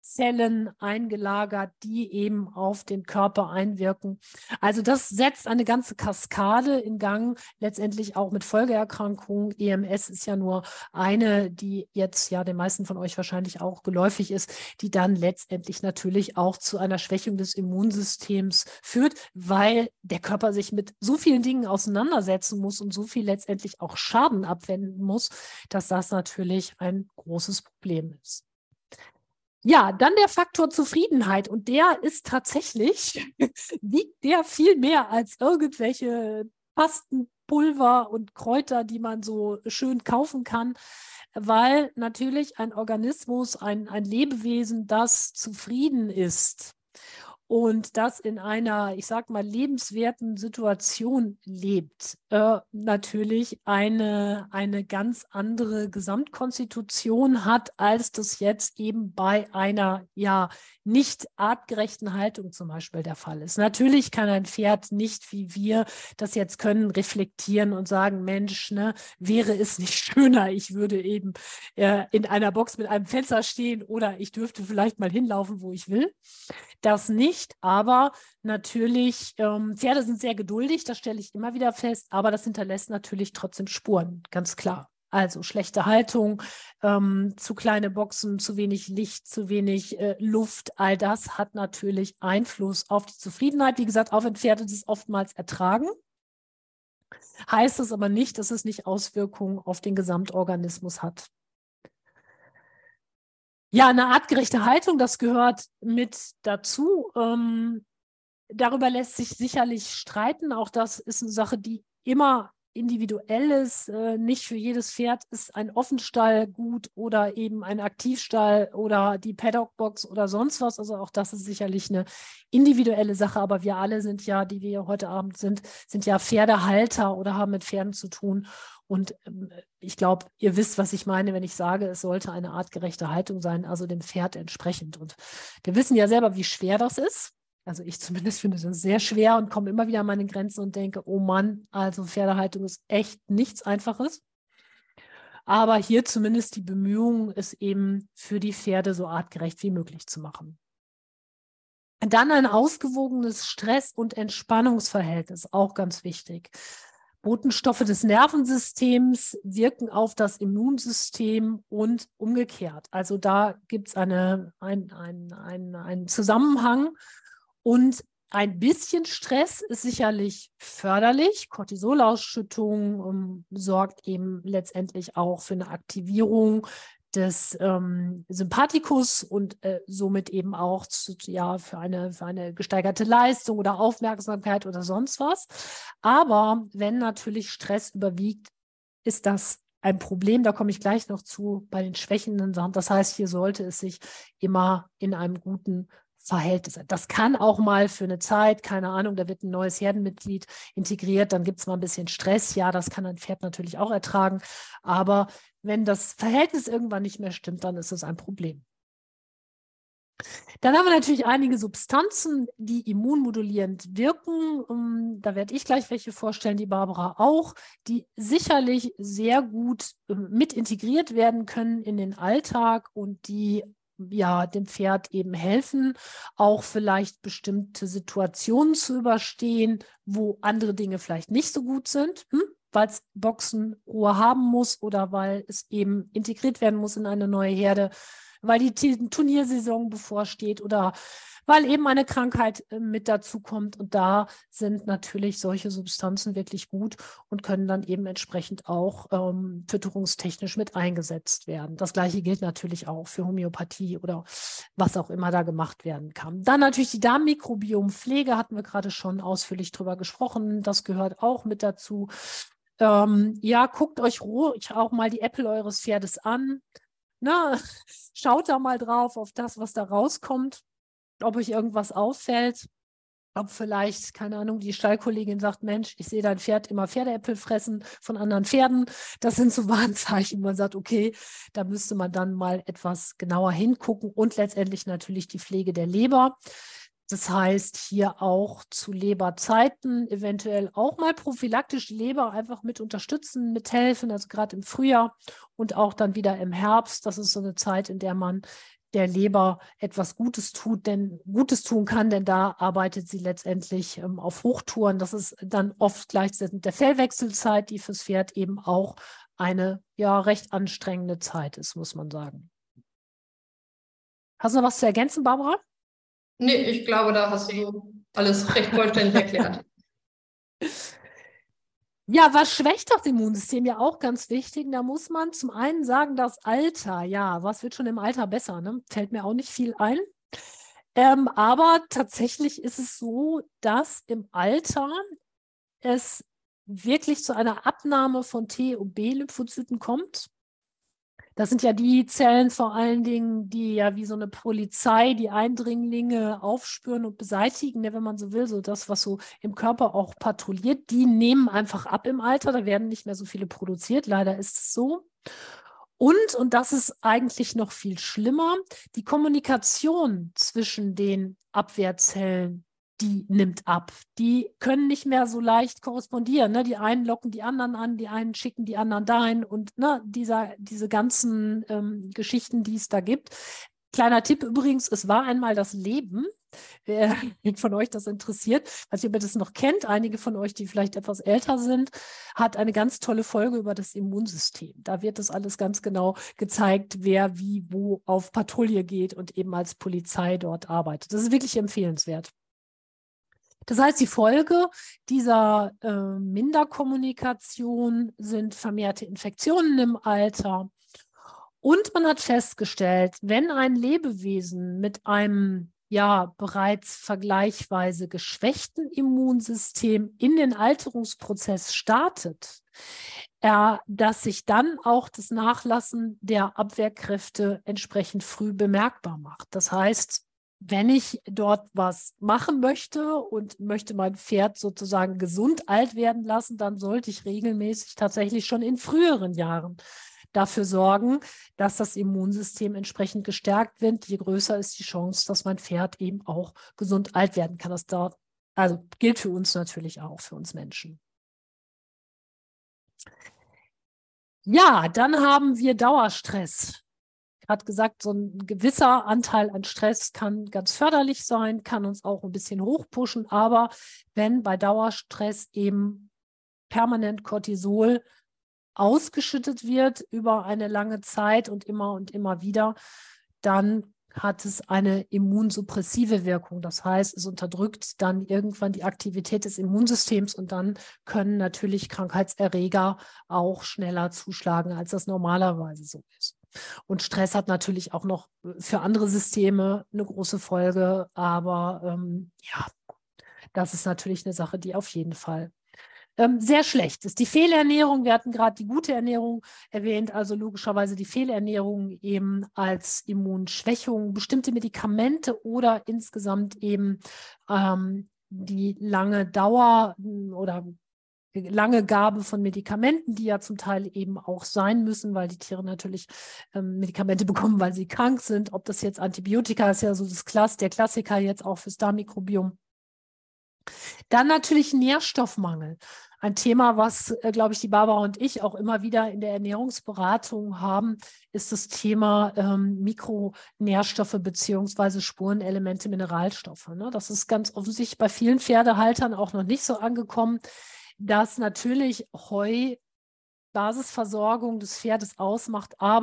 eingelagert, die eben auf den Körper einwirken. Also das setzt eine ganze Kaskade in Gang, letztendlich auch mit Folgeerkrankungen. E M S ist ja nur eine, die jetzt ja den meisten von euch wahrscheinlich auch geläufig ist, die dann letztendlich natürlich auch zu einer Schwächung des Immunsystems führt, weil der Körper sich mit so vielen Dingen auseinandersetzen muss und so viel letztendlich auch Schaden abwenden muss, dass das natürlich ein großes Problem ist. Ja, dann der Faktor Zufriedenheit und der ist tatsächlich, wiegt der viel mehr als irgendwelche Pastenpulver und Kräuter, die man so schön kaufen kann, weil natürlich ein Organismus, ein, ein Lebewesen, das zufrieden ist und das in einer, ich sag mal, lebenswerten Situation lebt, äh, natürlich eine, eine ganz andere Gesamtkonstitution hat, als das jetzt eben bei einer ja nicht artgerechten Haltung zum Beispiel der Fall ist. Natürlich kann ein Pferd nicht, wie wir das jetzt können, reflektieren und sagen, Mensch, ne, wäre es nicht schöner, ich würde eben äh, in einer Box mit einem Fenster stehen oder ich dürfte vielleicht mal hinlaufen, wo ich will. Das nicht, aber natürlich, ähm, Pferde sind sehr geduldig, das stelle ich immer wieder fest, aber das hinterlässt natürlich trotzdem Spuren, ganz klar. Also schlechte Haltung, ähm, zu kleine Boxen, zu wenig Licht, zu wenig äh, Luft, all das hat natürlich Einfluss auf die Zufriedenheit. Wie gesagt, auch wenn Pferde das oftmals ertragen, heißt es aber nicht, dass es nicht Auswirkungen auf den Gesamtorganismus hat. Ja, eine artgerechte Haltung, das gehört mit dazu. Ähm, darüber lässt sich sicherlich streiten. Auch das ist eine Sache, die immer individuell ist. Äh, nicht für jedes Pferd ist ein Offenstall gut oder eben ein Aktivstall oder die Paddockbox oder sonst was. Also auch das ist sicherlich eine individuelle Sache. Aber wir alle sind ja, die wir heute Abend sind, sind ja Pferdehalter oder haben mit Pferden zu tun. Und ähm, ich glaube, ihr wisst, was ich meine, wenn ich sage, es sollte eine artgerechte Haltung sein, also dem Pferd entsprechend. Und wir wissen ja selber, wie schwer das ist. Also ich zumindest finde das sehr schwer und komme immer wieder an meine Grenzen und denke, oh Mann, also Pferdehaltung ist echt nichts Einfaches. Aber hier zumindest die Bemühung, es eben für die Pferde so artgerecht wie möglich zu machen. Dann ein ausgewogenes Stress- und Entspannungsverhältnis, auch ganz wichtig. Botenstoffe des Nervensystems wirken auf das Immunsystem und umgekehrt. Also da gibt es eine, ein, ein, ein, einen Zusammenhang. Und ein bisschen Stress ist sicherlich förderlich. Cortisolausschüttung um, sorgt eben letztendlich auch für eine Aktivierung des ähm, Sympathikus und äh, somit eben auch zu, ja, für eine, für eine gesteigerte Leistung oder Aufmerksamkeit oder sonst was. Aber wenn natürlich Stress überwiegt, ist das ein Problem. Da komme ich gleich noch zu bei den schwächenden Sachen. Das heißt, hier sollte es sich immer in einem guten Verhältnis. Das kann auch mal für eine Zeit, keine Ahnung, da wird ein neues Herdenmitglied integriert, dann gibt es mal ein bisschen Stress. Ja, das kann ein Pferd natürlich auch ertragen. Aber wenn das Verhältnis irgendwann nicht mehr stimmt, dann ist es ein Problem. Dann haben wir natürlich einige Substanzen, die immunmodulierend wirken. Um, da werde ich gleich welche vorstellen, die Barbara auch, die sicherlich sehr gut uh, mit integriert werden können in den Alltag und die ja, dem Pferd eben helfen, auch vielleicht bestimmte Situationen zu überstehen, wo andere Dinge vielleicht nicht so gut sind, hm? weil es Boxen Ruhe haben muss oder weil es eben integriert werden muss in eine neue Herde. weil die T- Turniersaison bevorsteht oder weil eben eine Krankheit äh, mit dazu kommt. Und da sind natürlich solche Substanzen wirklich gut und können dann eben entsprechend auch ähm, fütterungstechnisch mit eingesetzt werden. Das Gleiche gilt natürlich auch für Homöopathie oder was auch immer da gemacht werden kann. Dann natürlich die Darmmikrobiom-Pflege, hatten wir gerade schon ausführlich drüber gesprochen. Das gehört auch mit dazu. Ähm, ja, guckt euch ruhig auch mal die Äpfel eures Pferdes an. Na, schaut da mal drauf auf das, was da rauskommt. Ob euch irgendwas auffällt, ob vielleicht, keine Ahnung, die Stallkollegin sagt, Mensch, ich sehe dein Pferd immer Pferdeäpfel fressen von anderen Pferden. Das sind so Warnzeichen, wo man sagt, okay, da müsste man dann mal etwas genauer hingucken und letztendlich natürlich die Pflege der Leber. Das heißt, hier auch zu Leberzeiten eventuell auch mal prophylaktisch die Leber einfach mit unterstützen, mithelfen, also gerade im Frühjahr und auch dann wieder im Herbst. Das ist so eine Zeit, in der man der Leber etwas Gutes tut, denn Gutes tun kann, denn da arbeitet sie letztendlich ähm, auf Hochtouren. Das ist dann oft gleichzeitig mit der Fellwechselzeit, die fürs Pferd eben auch eine ja recht anstrengende Zeit ist, muss man sagen. Hast du noch was zu ergänzen, Barbara? Nee, ich glaube, da hast du alles recht vollständig erklärt. Ja, was schwächt das Immunsystem? Ja, auch ganz wichtig. Da muss man zum einen sagen, das Alter. Ja, was wird schon im Alter besser? Ne? Fällt mir auch nicht viel ein. Ähm, aber tatsächlich ist es so, dass im Alter es wirklich zu einer Abnahme von T- und B-Lymphozyten kommt. Das sind ja die Zellen vor allen Dingen, die ja wie so eine Polizei die Eindringlinge aufspüren und beseitigen, ne, wenn man so will, so das, was so im Körper auch patrouilliert, die nehmen einfach ab im Alter, da werden nicht mehr so viele produziert, leider ist es so. Und, und das ist eigentlich noch viel schlimmer, die Kommunikation zwischen den Abwehrzellen, die nimmt ab. Die können nicht mehr so leicht korrespondieren. Ne? Die einen locken die anderen an, die einen schicken die anderen dahin und ne, dieser, diese ganzen ähm, Geschichten, die es da gibt. Kleiner Tipp übrigens, es war einmal das Leben. Wer von euch das interessiert, weiß nicht, ob ihr das noch kennt, einige von euch, die vielleicht etwas älter sind, hat eine ganz tolle Folge über das Immunsystem. Da wird das alles ganz genau gezeigt, wer wie wo auf Patrouille geht und eben als Polizei dort arbeitet. Das ist wirklich empfehlenswert. Das heißt, die Folge dieser äh, Minderkommunikation sind vermehrte Infektionen im Alter. Und man hat festgestellt, wenn ein Lebewesen mit einem ja bereits vergleichsweise geschwächten Immunsystem in den Alterungsprozess startet, äh, dass sich dann auch das Nachlassen der Abwehrkräfte entsprechend früh bemerkbar macht. Das heißt, wenn ich dort was machen möchte und möchte mein Pferd sozusagen gesund alt werden lassen, dann sollte ich regelmäßig tatsächlich schon in früheren Jahren dafür sorgen, dass das Immunsystem entsprechend gestärkt wird. Je größer ist die Chance, dass mein Pferd eben auch gesund alt werden kann. Das dort, also gilt für uns natürlich auch, für uns Menschen. Ja, dann haben wir Dauerstress. Gerade gesagt, so ein gewisser Anteil an Stress kann ganz förderlich sein, kann uns auch ein bisschen hochpushen, aber wenn bei Dauerstress eben permanent Cortisol ausgeschüttet wird über eine lange Zeit und immer und immer wieder, dann hat es eine immunsuppressive Wirkung. Das heißt, es unterdrückt dann irgendwann die Aktivität des Immunsystems und dann können natürlich Krankheitserreger auch schneller zuschlagen, als das normalerweise so ist. Und Stress hat natürlich auch noch für andere Systeme eine große Folge, aber ähm, ja, das ist natürlich eine Sache, die auf jeden Fall ähm, sehr schlecht ist. Die Fehlernährung, wir hatten gerade die gute Ernährung erwähnt, also logischerweise die Fehlernährung eben als Immunschwächung, bestimmte Medikamente oder insgesamt eben ähm, die lange Dauer oder lange Gabe von Medikamenten, die ja zum Teil eben auch sein müssen, weil die Tiere natürlich ähm, Medikamente bekommen, weil sie krank sind. Ob das jetzt Antibiotika ist, ja so das Klass, der Klassiker jetzt auch fürs Darmmikrobiom. Dann natürlich Nährstoffmangel. Ein Thema, was, äh, glaube ich, die Barbara und ich auch immer wieder in der Ernährungsberatung haben, ist das Thema ähm, Mikronährstoffe beziehungsweise Spurenelemente, Mineralstoffe. Ne? Das ist ganz offensichtlich bei vielen Pferdehaltern auch noch nicht so angekommen, dass natürlich Heu Basisversorgung des Pferdes ausmacht, aber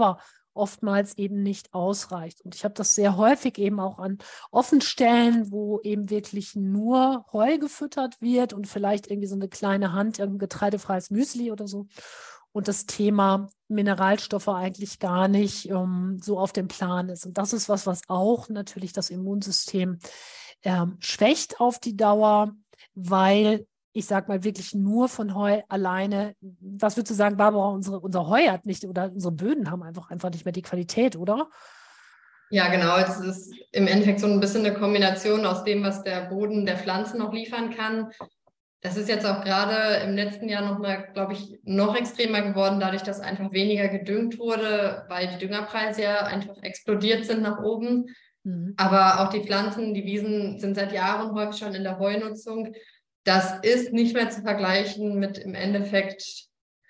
oftmals eben nicht ausreicht. Und ich habe das sehr häufig eben auch an Offenstellen, wo eben wirklich nur Heu gefüttert wird und vielleicht irgendwie so eine kleine Hand, irgendein getreidefreies Müsli oder so. Und das Thema Mineralstoffe eigentlich gar nicht ähm, so auf dem Plan ist. Und das ist was, was auch natürlich das Immunsystem ähm, schwächt auf die Dauer, weil ich sage mal wirklich nur von Heu alleine, was würdest du sagen, Barbara, unsere, unser Heu hat nicht oder unsere Böden haben einfach, einfach nicht mehr die Qualität, oder? Ja, genau. Es ist im Endeffekt so ein bisschen eine Kombination aus dem, was der Boden der Pflanzen noch liefern kann. Das ist jetzt auch gerade im letzten Jahr nochmal, glaube ich, noch extremer geworden, dadurch, dass einfach weniger gedüngt wurde, weil die Düngerpreise ja einfach explodiert sind nach oben. Mhm. Aber auch die Pflanzen, die Wiesen sind seit Jahren häufig schon in der Heunutzung. Das ist nicht mehr zu vergleichen mit im Endeffekt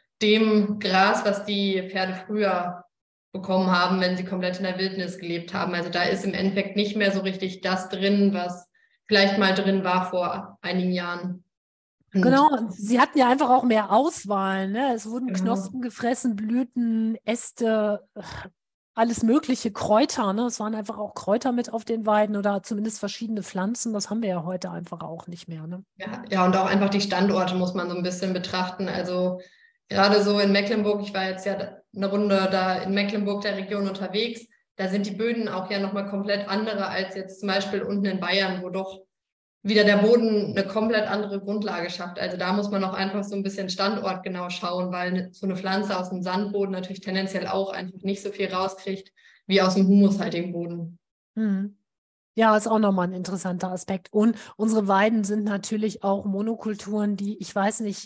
dem Gras, was die Pferde früher bekommen haben, wenn sie komplett in der Wildnis gelebt haben. Also da ist im Endeffekt nicht mehr so richtig das drin, was vielleicht mal drin war vor einigen Jahren. Und genau, sie hatten ja einfach auch mehr Auswahl. Ne? Es wurden genau. Knospen gefressen, Blüten, Äste, alles mögliche, Kräuter. Ne? Es waren einfach auch Kräuter mit auf den Weiden oder zumindest verschiedene Pflanzen. Das haben wir ja heute einfach auch nicht mehr. Ne? Ja, ja, und auch einfach die Standorte muss man so ein bisschen betrachten. Also gerade so in Mecklenburg, ich war jetzt ja eine Runde da in Mecklenburg der Region unterwegs, da sind die Böden auch ja nochmal komplett andere als jetzt zum Beispiel unten in Bayern, wo doch wieder der Boden eine komplett andere Grundlage schafft. Also da muss man auch einfach so ein bisschen standortgenau schauen, weil so eine Pflanze aus dem Sandboden natürlich tendenziell auch einfach nicht so viel rauskriegt wie aus dem humushaltigen Boden. Hm. Ja, ist auch nochmal ein interessanter Aspekt. Und unsere Weiden sind natürlich auch Monokulturen, die, ich weiß nicht,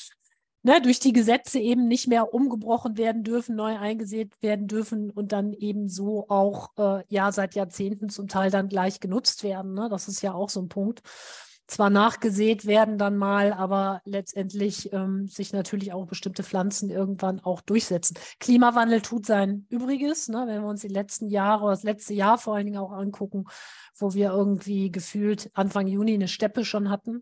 ne, durch die Gesetze eben nicht mehr umgebrochen werden dürfen, neu eingesät werden dürfen und dann eben so auch äh, ja seit Jahrzehnten zum Teil dann gleich genutzt werden. Ne? Das ist ja auch so ein Punkt. Zwar nachgesät werden dann mal, aber letztendlich ähm, sich natürlich auch bestimmte Pflanzen irgendwann auch durchsetzen. Klimawandel tut sein Übriges, ne? Wenn wir uns die letzten Jahre oder das letzte Jahr vor allen Dingen auch angucken, wo wir irgendwie gefühlt Anfang Juni eine Steppe schon hatten.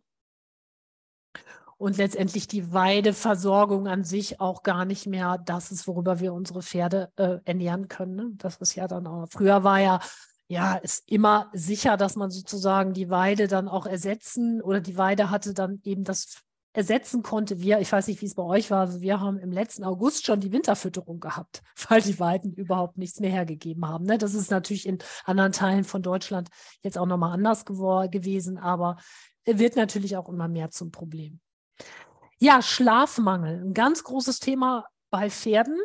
Und letztendlich die Weideversorgung an sich auch gar nicht mehr das ist, worüber wir unsere Pferde äh, ernähren können. Ne? Das ist ja dann auch, früher war ja, ja, ist immer sicher, dass man sozusagen die Weide dann auch ersetzen oder die Weide hatte dann eben das ersetzen konnte. Wir, ich weiß nicht, wie es bei euch war, also wir haben im letzten August schon die Winterfütterung gehabt, weil die Weiden überhaupt nichts mehr hergegeben haben. Ne? Das ist natürlich in anderen Teilen von Deutschland jetzt auch nochmal anders gewesen, aber wird natürlich auch immer mehr zum Problem. Ja, Schlafmangel, ein ganz großes Thema bei Pferden.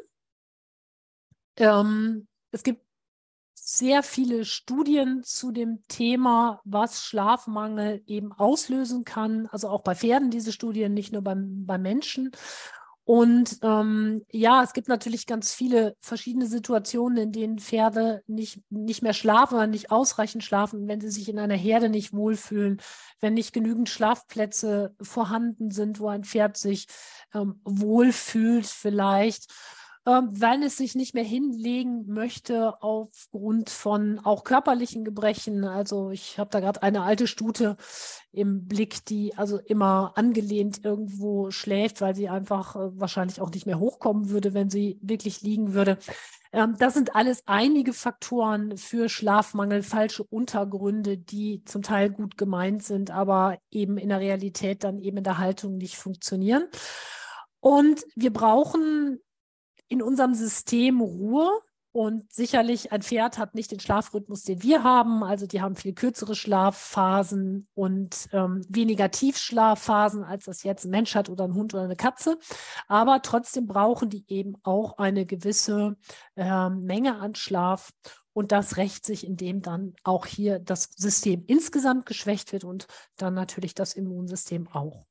Ähm, es gibt sehr viele Studien zu dem Thema, was Schlafmangel eben auslösen kann. Also auch bei Pferden diese Studien, nicht nur beim, beim Menschen. Und ähm, ja, es gibt natürlich ganz viele verschiedene Situationen, in denen Pferde nicht, nicht mehr schlafen oder nicht ausreichend schlafen, wenn sie sich in einer Herde nicht wohlfühlen, wenn nicht genügend Schlafplätze vorhanden sind, wo ein Pferd sich ähm, wohlfühlt vielleicht. Wenn es sich nicht mehr hinlegen möchte aufgrund von auch körperlichen Gebrechen. Also ich habe da gerade eine alte Stute im Blick, die also immer angelehnt irgendwo schläft, weil sie einfach äh, wahrscheinlich auch nicht mehr hochkommen würde, wenn sie wirklich liegen würde. Ähm, das sind alles einige Faktoren für Schlafmangel, falsche Untergründe, die zum Teil gut gemeint sind, aber eben in der Realität dann eben in der Haltung nicht funktionieren. Und wir brauchen in unserem System Ruhe und sicherlich ein Pferd hat nicht den Schlafrhythmus, den wir haben. Also die haben viel kürzere Schlafphasen und ähm, weniger Tiefschlafphasen, als das jetzt ein Mensch hat oder ein Hund oder eine Katze. Aber trotzdem brauchen die eben auch eine gewisse äh, Menge an Schlaf. Und das rächt sich, indem dann auch hier das System insgesamt geschwächt wird und dann natürlich das Immunsystem auch.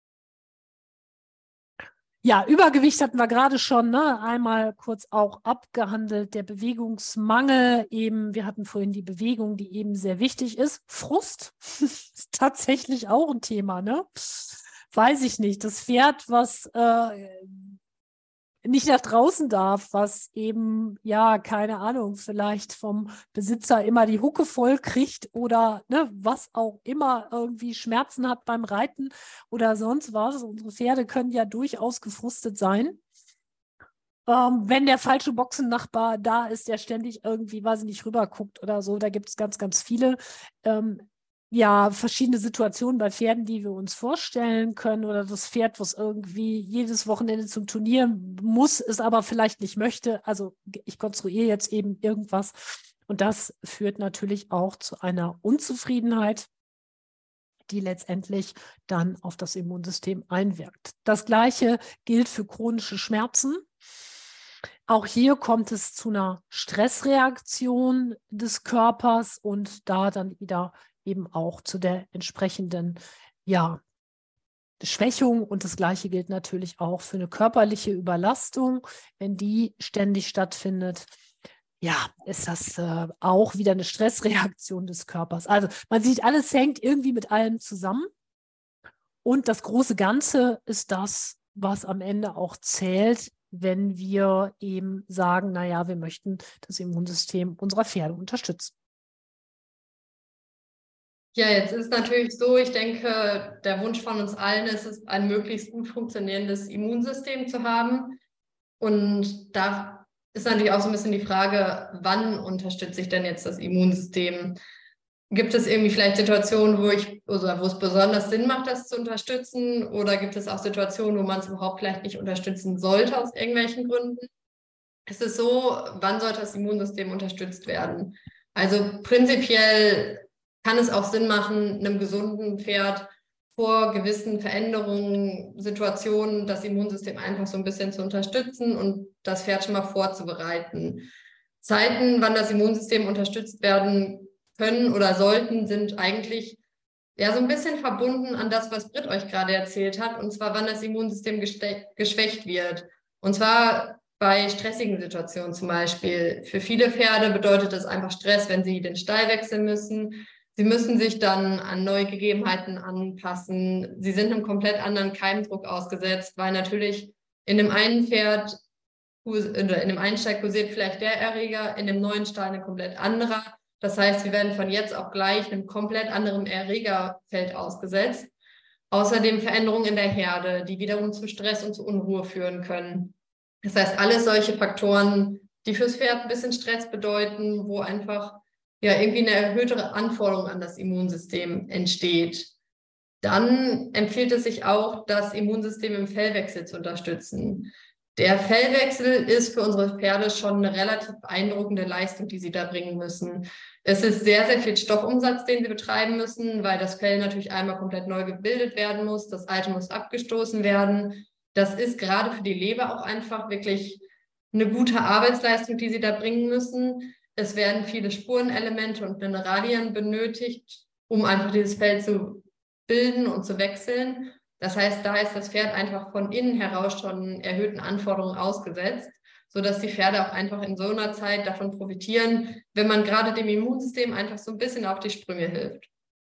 Ja, Übergewicht hatten wir gerade schon, ne? Einmal kurz auch abgehandelt, der Bewegungsmangel eben, wir hatten vorhin die Bewegung, die eben sehr wichtig ist. Frust ist tatsächlich auch ein Thema, ne? Weiß ich nicht, das Pferd, was äh, nicht nach draußen darf, was eben, ja, keine Ahnung, vielleicht vom Besitzer immer die Hucke voll kriegt oder ne, was auch immer irgendwie Schmerzen hat beim Reiten oder sonst was. Unsere Pferde können ja durchaus gefrustet sein. Ähm, wenn der falsche Boxennachbar da ist, der ständig irgendwie, weiß ich nicht, rüber guckt oder so, da gibt es ganz, ganz viele ähm, ja, verschiedene Situationen bei Pferden, die wir uns vorstellen können, oder das Pferd, was irgendwie jedes Wochenende zum Turnier muss, es aber vielleicht nicht möchte. Also ich konstruiere jetzt eben irgendwas und das führt natürlich auch zu einer Unzufriedenheit, die letztendlich dann auf das Immunsystem einwirkt. Das Gleiche gilt für chronische Schmerzen. Auch hier kommt es zu einer Stressreaktion des Körpers und da dann wieder eben auch zu der entsprechenden ja, Schwächung. Und das Gleiche gilt natürlich auch für eine körperliche Überlastung. Wenn die ständig stattfindet, ja, ist das äh, auch wieder eine Stressreaktion des Körpers. Also man sieht, alles hängt irgendwie mit allem zusammen. Und das große Ganze ist das, was am Ende auch zählt, wenn wir eben sagen, naja, wir möchten das Immunsystem unserer Pferde unterstützen. Ja, jetzt ist natürlich so, ich denke, der Wunsch von uns allen ist es, ein möglichst gut funktionierendes Immunsystem zu haben. Und da ist natürlich auch so ein bisschen die Frage, wann unterstütze ich denn jetzt das Immunsystem? Gibt es irgendwie vielleicht Situationen, wo ich, oder wo es besonders Sinn macht, das zu unterstützen? Oder gibt es auch Situationen, wo man es überhaupt vielleicht nicht unterstützen sollte aus irgendwelchen Gründen? Es ist so, wann sollte das Immunsystem unterstützt werden? Also prinzipiell kann es auch Sinn machen, einem gesunden Pferd vor gewissen Veränderungen, Situationen das Immunsystem einfach so ein bisschen zu unterstützen und das Pferd schon mal vorzubereiten. Zeiten, wann das Immunsystem unterstützt werden können oder sollten, sind eigentlich ja so ein bisschen verbunden an das, was Britt euch gerade erzählt hat, und zwar, wann das Immunsystem geschwächt wird. Und zwar bei stressigen Situationen zum Beispiel. Für viele Pferde bedeutet das einfach Stress, wenn sie den Stall wechseln müssen. Sie müssen sich dann an neue Gegebenheiten anpassen. Sie sind einem komplett anderen Keimdruck ausgesetzt, weil natürlich in dem einen Pferd, in dem einen Stall kursiert vielleicht der Erreger, in dem neuen Stall ein komplett anderer. Das heißt, wir werden von jetzt auf gleich einem komplett anderen Erregerfeld ausgesetzt. Außerdem Veränderungen in der Herde, die wiederum zu Stress und zu Unruhe führen können. Das heißt, alles solche Faktoren, die fürs Pferd ein bisschen Stress bedeuten, wo einfach ja irgendwie eine erhöhte Anforderung an das Immunsystem entsteht. Dann empfiehlt es sich auch, das Immunsystem im Fellwechsel zu unterstützen. Der Fellwechsel ist für unsere Pferde schon eine relativ beeindruckende Leistung, die sie da bringen müssen. Es ist sehr, sehr viel Stoffumsatz, den sie betreiben müssen, weil das Fell natürlich einmal komplett neu gebildet werden muss. Das alte muss abgestoßen werden. Das ist gerade für die Leber auch einfach wirklich eine gute Arbeitsleistung, die sie da bringen müssen. Es werden viele Spurenelemente und Mineralien benötigt, um einfach dieses Fell zu bilden und zu wechseln. Das heißt, da ist das Pferd einfach von innen heraus schon erhöhten Anforderungen ausgesetzt, sodass die Pferde auch einfach in so einer Zeit davon profitieren, wenn man gerade dem Immunsystem einfach so ein bisschen auf die Sprünge hilft.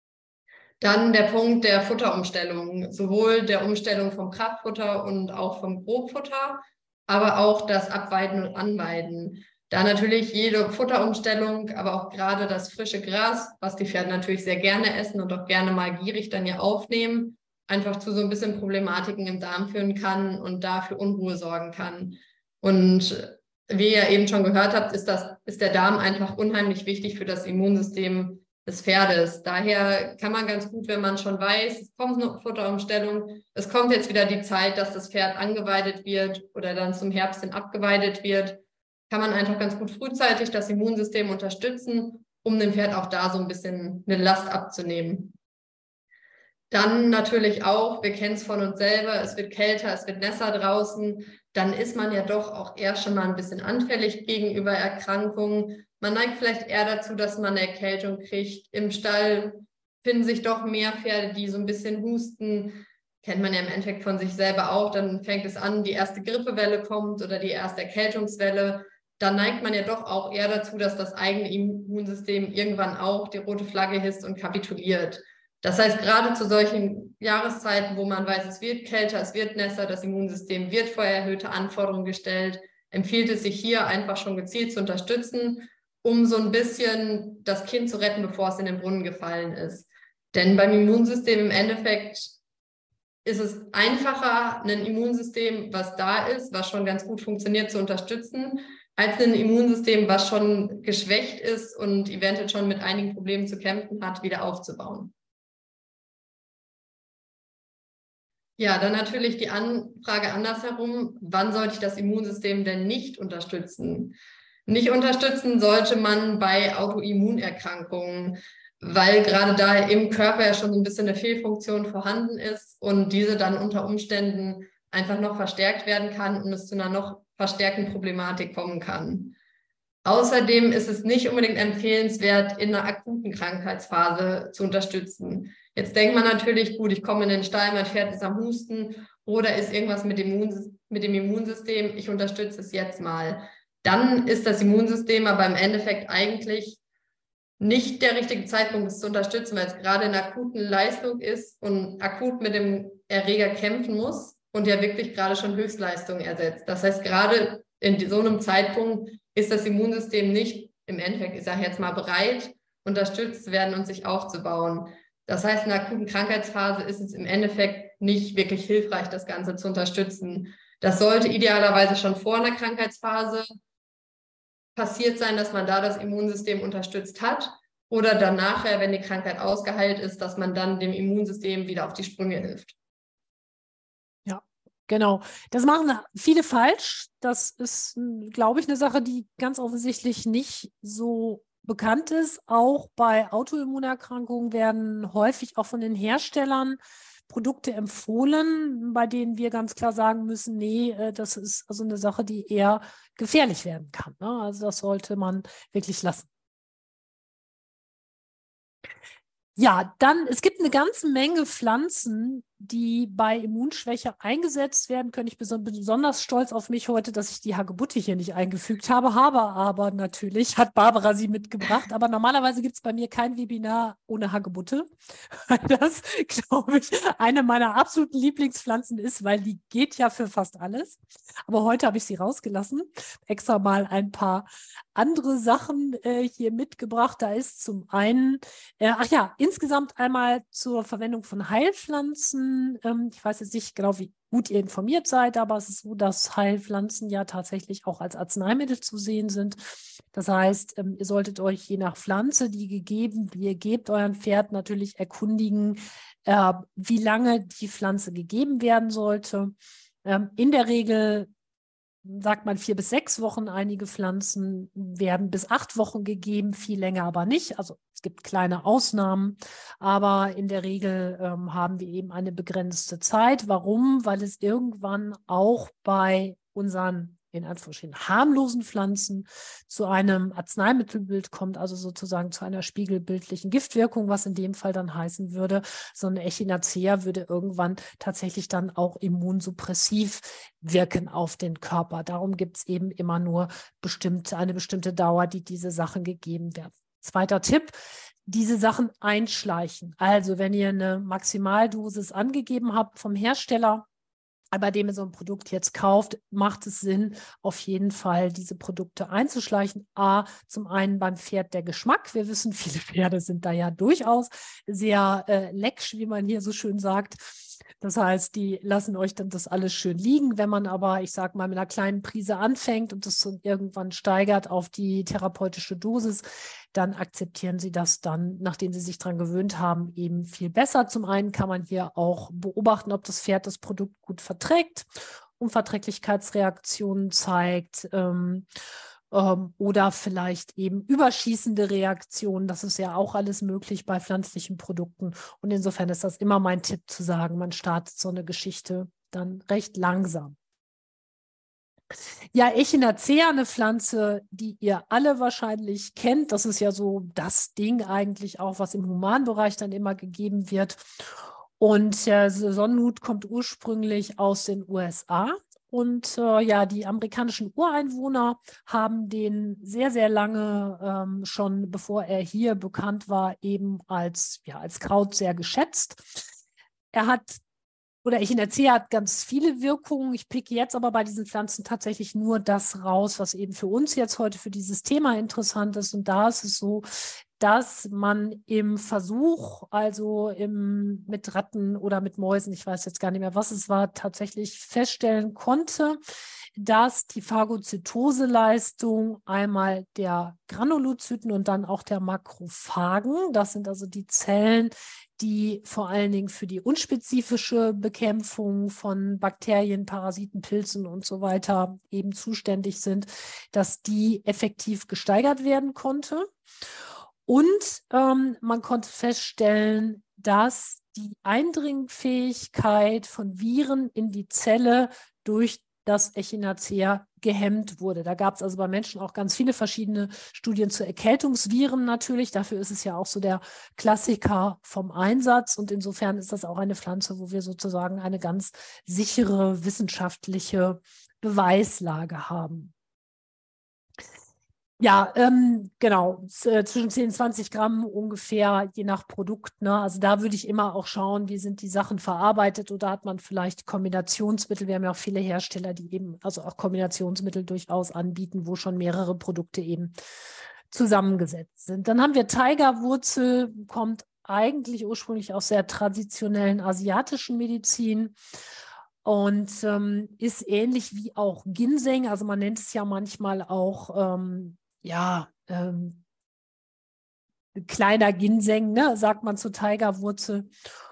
Dann der Punkt der Futterumstellung, sowohl der Umstellung vom Kraftfutter und auch vom Grobfutter, aber auch das Abweiden und Anweiden. Da natürlich jede Futterumstellung, aber auch gerade das frische Gras, was die Pferde natürlich sehr gerne essen und auch gerne mal gierig dann ja aufnehmen, einfach zu so ein bisschen Problematiken im Darm führen kann und da für Unruhe sorgen kann. Und wie ihr eben schon gehört habt, ist, das, ist der Darm einfach unheimlich wichtig für das Immunsystem des Pferdes. Daher kann man ganz gut, wenn man schon weiß, es kommt eine Futterumstellung, es kommt jetzt wieder die Zeit, dass das Pferd angeweidet wird oder dann zum Herbst hin abgeweidet wird, kann man einfach ganz gut frühzeitig das Immunsystem unterstützen, um dem Pferd auch da so ein bisschen eine Last abzunehmen. Dann natürlich auch, wir kennen es von uns selber, es wird kälter, es wird nässer draußen, dann ist man ja doch auch eher schon mal ein bisschen anfällig gegenüber Erkrankungen. Man neigt vielleicht eher dazu, dass man eine Erkältung kriegt. Im Stall finden sich doch mehr Pferde, die so ein bisschen husten. Kennt man ja im Endeffekt von sich selber auch. Dann fängt es an, die erste Grippewelle kommt oder die erste Erkältungswelle. Dann neigt man ja doch auch eher dazu, dass das eigene Immunsystem irgendwann auch die rote Flagge hisst und kapituliert. Das heißt, gerade zu solchen Jahreszeiten, wo man weiß, es wird kälter, es wird nässer, das Immunsystem wird vor erhöhte Anforderungen gestellt, empfiehlt es sich hier einfach schon gezielt zu unterstützen, um so ein bisschen das Kind zu retten, bevor es in den Brunnen gefallen ist. Denn beim Immunsystem im Endeffekt ist es einfacher, ein Immunsystem, was da ist, was schon ganz gut funktioniert, zu unterstützen, als ein Immunsystem, was schon geschwächt ist und eventuell schon mit einigen Problemen zu kämpfen hat, wieder aufzubauen. Ja, dann natürlich die Anfrage andersherum, wann sollte ich das Immunsystem denn nicht unterstützen? Nicht unterstützen sollte man bei Autoimmunerkrankungen, weil gerade da im Körper ja schon so ein bisschen eine Fehlfunktion vorhanden ist und diese dann unter Umständen einfach noch verstärkt werden kann und es zu einer noch verstärkten Problematik kommen kann. Außerdem ist es nicht unbedingt empfehlenswert, in einer akuten Krankheitsphase zu unterstützen. Jetzt denkt man natürlich, gut, ich komme in den Stall, mein Pferd ist am Husten oder ist irgendwas mit dem, Immun, mit dem Immunsystem, ich unterstütze es jetzt mal. Dann ist das Immunsystem aber im Endeffekt eigentlich nicht der richtige Zeitpunkt, es zu unterstützen, weil es gerade in akuten Leistung ist und akut mit dem Erreger kämpfen muss und ja wirklich gerade schon Höchstleistungen ersetzt. Das heißt, gerade in so einem Zeitpunkt ist das Immunsystem nicht, im Endeffekt, ich sage jetzt mal, bereit, unterstützt zu werden und sich aufzubauen. Das heißt, in einer akuten Krankheitsphase ist es im Endeffekt nicht wirklich hilfreich, das Ganze zu unterstützen. Das sollte idealerweise schon vor einer Krankheitsphase passiert sein, dass man da das Immunsystem unterstützt hat oder dann nachher, wenn die Krankheit ausgeheilt ist, dass man dann dem Immunsystem wieder auf die Sprünge hilft. Ja, genau. Das machen viele falsch. Das ist, glaube ich, eine Sache, die ganz offensichtlich nicht so bekannt ist. Auch bei Autoimmunerkrankungen werden häufig auch von den Herstellern Produkte empfohlen, bei denen wir ganz klar sagen müssen, nee, das ist also eine Sache, die eher gefährlich werden kann. Ne? Also das sollte man wirklich lassen. Ja, dann, es gibt eine ganze Menge Pflanzen, die bei Immunschwäche eingesetzt werden können. Ich bin besonders stolz auf mich heute, dass ich die Hagebutte hier nicht eingefügt habe, habe aber natürlich, hat Barbara sie mitgebracht, aber normalerweise gibt es bei mir kein Webinar ohne Hagebutte, weil das, glaube ich, eine meiner absoluten Lieblingspflanzen ist, weil die geht ja für fast alles. Aber heute habe ich sie rausgelassen, extra mal ein paar andere Sachen äh, hier mitgebracht. Da ist zum einen, äh, ach ja, insgesamt einmal zur Verwendung von Heilpflanzen. Ähm, ich weiß jetzt nicht genau, wie gut ihr informiert seid, aber es ist so, dass Heilpflanzen ja tatsächlich auch als Arzneimittel zu sehen sind. Das heißt, ähm, ihr solltet euch je nach Pflanze, die gegeben, die ihr gebt, euren Pferd natürlich erkundigen, äh, wie lange die Pflanze gegeben werden sollte. Ähm, in der Regel sagt man vier bis sechs Wochen. Einige Pflanzen werden bis acht Wochen gegeben, viel länger aber nicht. Also es gibt kleine Ausnahmen, aber in der Regel ähm, haben wir eben eine begrenzte Zeit. Warum? Weil es irgendwann auch bei unseren in Anführungsstrichen harmlosen Pflanzen zu einem Arzneimittelbild kommt, also sozusagen zu einer spiegelbildlichen Giftwirkung, was in dem Fall dann heißen würde, so eine Echinacea würde irgendwann tatsächlich dann auch immunsuppressiv wirken auf den Körper. Darum gibt es eben immer nur bestimmte, eine bestimmte Dauer, die diese Sachen gegeben werden. Zweiter Tipp, diese Sachen einschleichen. Also wenn ihr eine Maximaldosis angegeben habt vom Hersteller, bei dem ihr so ein Produkt jetzt kauft, macht es Sinn, auf jeden Fall diese Produkte einzuschleichen. A, zum einen beim Pferd der Geschmack. Wir wissen, viele Pferde sind da ja durchaus sehr äh, lecksch, wie man hier so schön sagt. Das heißt, die lassen euch dann das alles schön liegen. Wenn man aber, ich sage mal, mit einer kleinen Prise anfängt und das so irgendwann steigert auf die therapeutische Dosis, dann akzeptieren sie das dann, nachdem sie sich daran gewöhnt haben, eben viel besser. Zum einen kann man hier auch beobachten, ob das Pferd das Produkt gut verträgt, Unverträglichkeitsreaktionen zeigt, ähm, ähm, oder vielleicht eben überschießende Reaktionen. Das ist ja auch alles möglich bei pflanzlichen Produkten. Und insofern ist das immer mein Tipp zu sagen, man startet so eine Geschichte dann recht langsam. Ja, Echinacea, eine Pflanze, die ihr alle wahrscheinlich kennt. Das ist ja so das Ding eigentlich auch, was im Humanbereich dann immer gegeben wird. Und der Sonnenhut kommt ursprünglich aus den U S A. Und äh, ja, die amerikanischen Ureinwohner haben den sehr, sehr lange, ähm, schon bevor er hier bekannt war, eben als, ja, als Kraut sehr geschätzt. Er hat Oder Echinacea hat ganz viele Wirkungen. Ich picke jetzt aber bei diesen Pflanzen tatsächlich nur das raus, was eben für uns jetzt heute für dieses Thema interessant ist. Und da ist es so, dass man im Versuch, also im, mit Ratten oder mit Mäusen, ich weiß jetzt gar nicht mehr, was es war, tatsächlich feststellen konnte, dass die Phagozytoseleistung einmal der Granulozyten und dann auch der Makrophagen, das sind also die Zellen, die vor allen Dingen für die unspezifische Bekämpfung von Bakterien, Parasiten, Pilzen und so weiter eben zuständig sind, dass die effektiv gesteigert werden konnte. Und ähm, man konnte feststellen, dass die Eindringfähigkeit von Viren in die Zelle durch das Echinacea gehemmt wurde. Da gab es also bei Menschen auch ganz viele verschiedene Studien zu Erkältungsviren natürlich. Dafür ist es ja auch so der Klassiker vom Einsatz. Und insofern ist das auch eine Pflanze, wo wir sozusagen eine ganz sichere wissenschaftliche Beweislage haben. Ja, ähm, genau, Z zwischen zehn und zwanzig Gramm ungefähr, je nach Produkt. Ne? Also da würde ich immer auch schauen, wie sind die Sachen verarbeitet oder hat man vielleicht Kombinationsmittel. Wir haben ja auch viele Hersteller, die eben also auch Kombinationsmittel durchaus anbieten, wo schon mehrere Produkte eben zusammengesetzt sind. Dann haben wir Tigerwurzel, kommt eigentlich ursprünglich aus der traditionellen asiatischen Medizin. Und ähm, ist ähnlich wie auch Ginseng, also man nennt es ja manchmal auch ähm, ja, ähm, kleiner Ginseng, ne, sagt man zur Tigerwurzel.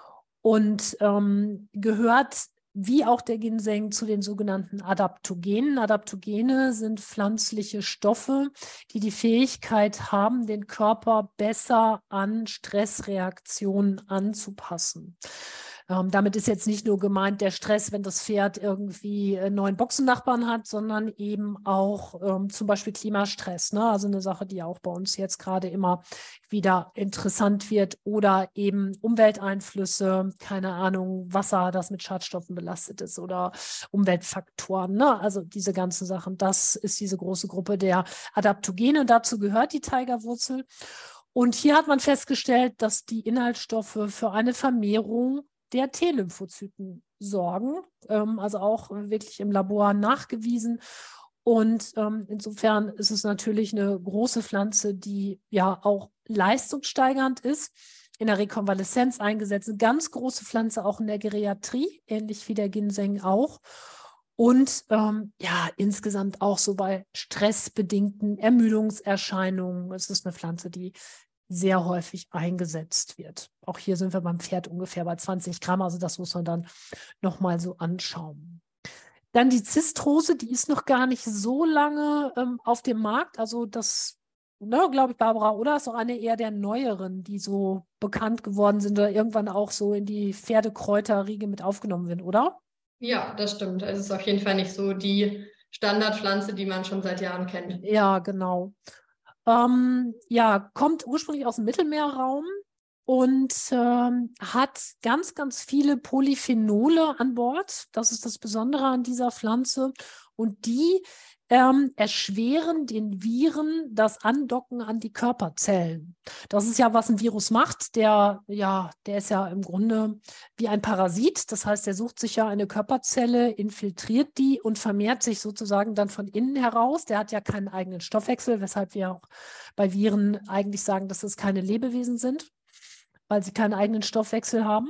Und ähm, gehört wie auch der Ginseng zu den sogenannten Adaptogenen. Adaptogene sind pflanzliche Stoffe, die die Fähigkeit haben, den Körper besser an Stressreaktionen anzupassen. Ähm, damit ist jetzt nicht nur gemeint der Stress, wenn das Pferd irgendwie einen neuen Boxennachbarn hat, sondern eben auch ähm, zum Beispiel Klimastress. Ne? Also eine Sache, die auch bei uns jetzt gerade immer wieder interessant wird, oder eben Umwelteinflüsse, keine Ahnung, Wasser, das mit Schadstoffen belastet ist, oder Umweltfaktoren. Ne? Also diese ganzen Sachen, das ist diese große Gruppe der Adaptogene. Dazu gehört die Tigerwurzel. Und hier hat man festgestellt, dass die Inhaltsstoffe für eine Vermehrung der T-Lymphozyten sorgen, ähm, also auch wirklich im Labor nachgewiesen. Und ähm, insofern ist es natürlich eine große Pflanze, die ja auch leistungssteigernd ist, in der Rekonvaleszenz eingesetzt, eine ganz große Pflanze auch in der Geriatrie, ähnlich wie der Ginseng auch. Und ähm, ja, insgesamt auch so bei stressbedingten Ermüdungserscheinungen. Es ist eine Pflanze, die sehr häufig eingesetzt wird. Auch hier sind wir beim Pferd ungefähr bei zwanzig Gramm, also das muss man dann nochmal so anschauen. Dann die Zistrose, die ist noch gar nicht so lange ähm, auf dem Markt, also das, ne, glaube ich, Barbara, oder ist auch eine eher der neueren, die so bekannt geworden sind oder irgendwann auch so in die Pferdekräuterriege mit aufgenommen werden, oder? Ja, das stimmt. Es ist auf jeden Fall nicht so die Standardpflanze, die man schon seit Jahren kennt. Ja, genau. Ähm, ja, kommt ursprünglich aus dem Mittelmeerraum und ähm, hat ganz, ganz viele Polyphenole an Bord. Das ist das Besondere an dieser Pflanze. Und die ähm, erschweren den Viren das Andocken an die Körperzellen. Das ist ja, was ein Virus macht. Der, ja, der ist ja im Grunde wie ein Parasit. Das heißt, er sucht sich ja eine Körperzelle, infiltriert die und vermehrt sich sozusagen dann von innen heraus. Der hat ja keinen eigenen Stoffwechsel, weshalb wir auch bei Viren eigentlich sagen, dass es keine Lebewesen sind, weil sie keinen eigenen Stoffwechsel haben.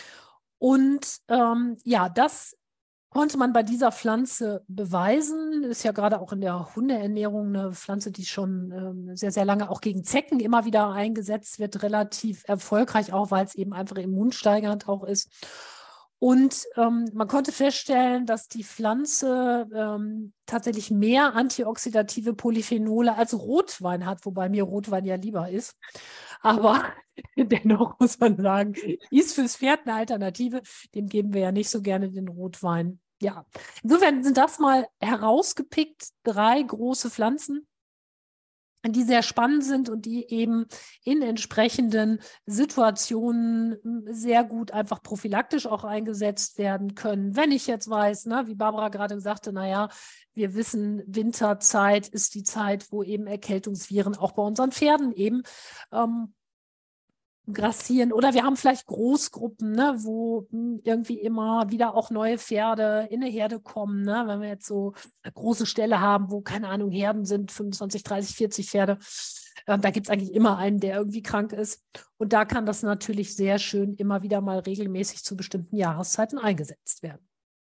Und ähm, ja, das konnte man bei dieser Pflanze beweisen. Ist ja gerade auch in der Hundeernährung eine Pflanze, die schon ähm, sehr, sehr lange auch gegen Zecken immer wieder eingesetzt wird, relativ erfolgreich, auch weil es eben einfach immunsteigernd auch ist. Und ähm, man konnte feststellen, dass die Pflanze ähm, tatsächlich mehr antioxidative Polyphenole als Rotwein hat, wobei mir Rotwein ja lieber ist. Aber dennoch muss man sagen, ist fürs Pferd eine Alternative. Dem geben wir ja nicht so gerne den Rotwein. Ja, insofern sind das mal herausgepickt drei große Pflanzen, die sehr spannend sind und die eben in entsprechenden Situationen sehr gut einfach prophylaktisch auch eingesetzt werden können. Wenn ich jetzt weiß, ne, wie Barbara gerade sagte, naja, wir wissen, Winterzeit ist die Zeit, wo eben Erkältungsviren auch bei unseren Pferden eben ähm, grassieren. Oder wir haben vielleicht Großgruppen, ne, wo irgendwie immer wieder auch neue Pferde in eine Herde kommen. Ne? Wenn wir jetzt so eine große Ställe haben, wo, keine Ahnung, Herden sind, fünfundzwanzig, dreißig, vierzig Pferde. Äh, da gibt es eigentlich immer einen, der irgendwie krank ist. Und da kann das natürlich sehr schön immer wieder mal regelmäßig zu bestimmten Jahreszeiten eingesetzt werden.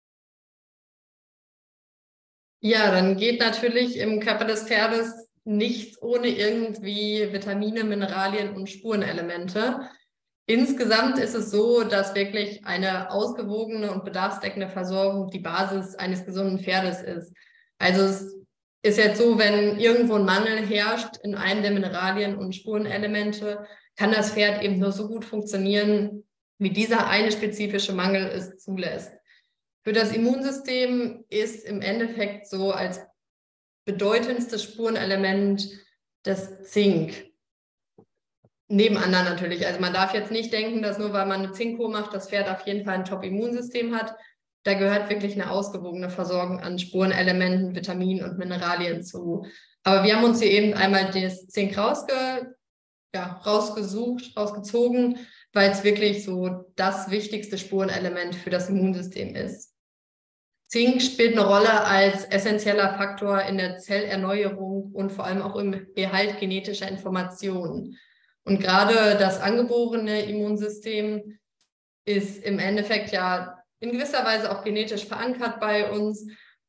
Ja, dann geht natürlich im Körper des Pferdes nichts ohne irgendwie Vitamine, Mineralien und Spurenelemente. Insgesamt ist es so, dass wirklich eine ausgewogene und bedarfsdeckende Versorgung die Basis eines gesunden Pferdes ist. Also es ist jetzt so, wenn irgendwo ein Mangel herrscht in einem der Mineralien und Spurenelemente, kann das Pferd eben nur so gut funktionieren, wie dieser eine spezifische Mangel es zulässt. Für das Immunsystem ist im Endeffekt so als bedeutendstes Spurenelement das Zink. Neben anderen natürlich. Also man darf jetzt nicht denken, dass nur weil man eine Zinkkur macht, das Pferd auf jeden Fall ein Top-Immunsystem hat. Da gehört wirklich eine ausgewogene Versorgung an Spurenelementen, Vitaminen und Mineralien zu. Aber wir haben uns hier eben einmal das Zink rausge, ja, rausgesucht, rausgezogen, weil es wirklich so das wichtigste Spurenelement für das Immunsystem ist. Zink spielt eine Rolle als essentieller Faktor in der Zellerneuerung und vor allem auch im Erhalt genetischer Informationen. Und gerade das angeborene Immunsystem ist im Endeffekt ja in gewisser Weise auch genetisch verankert bei uns.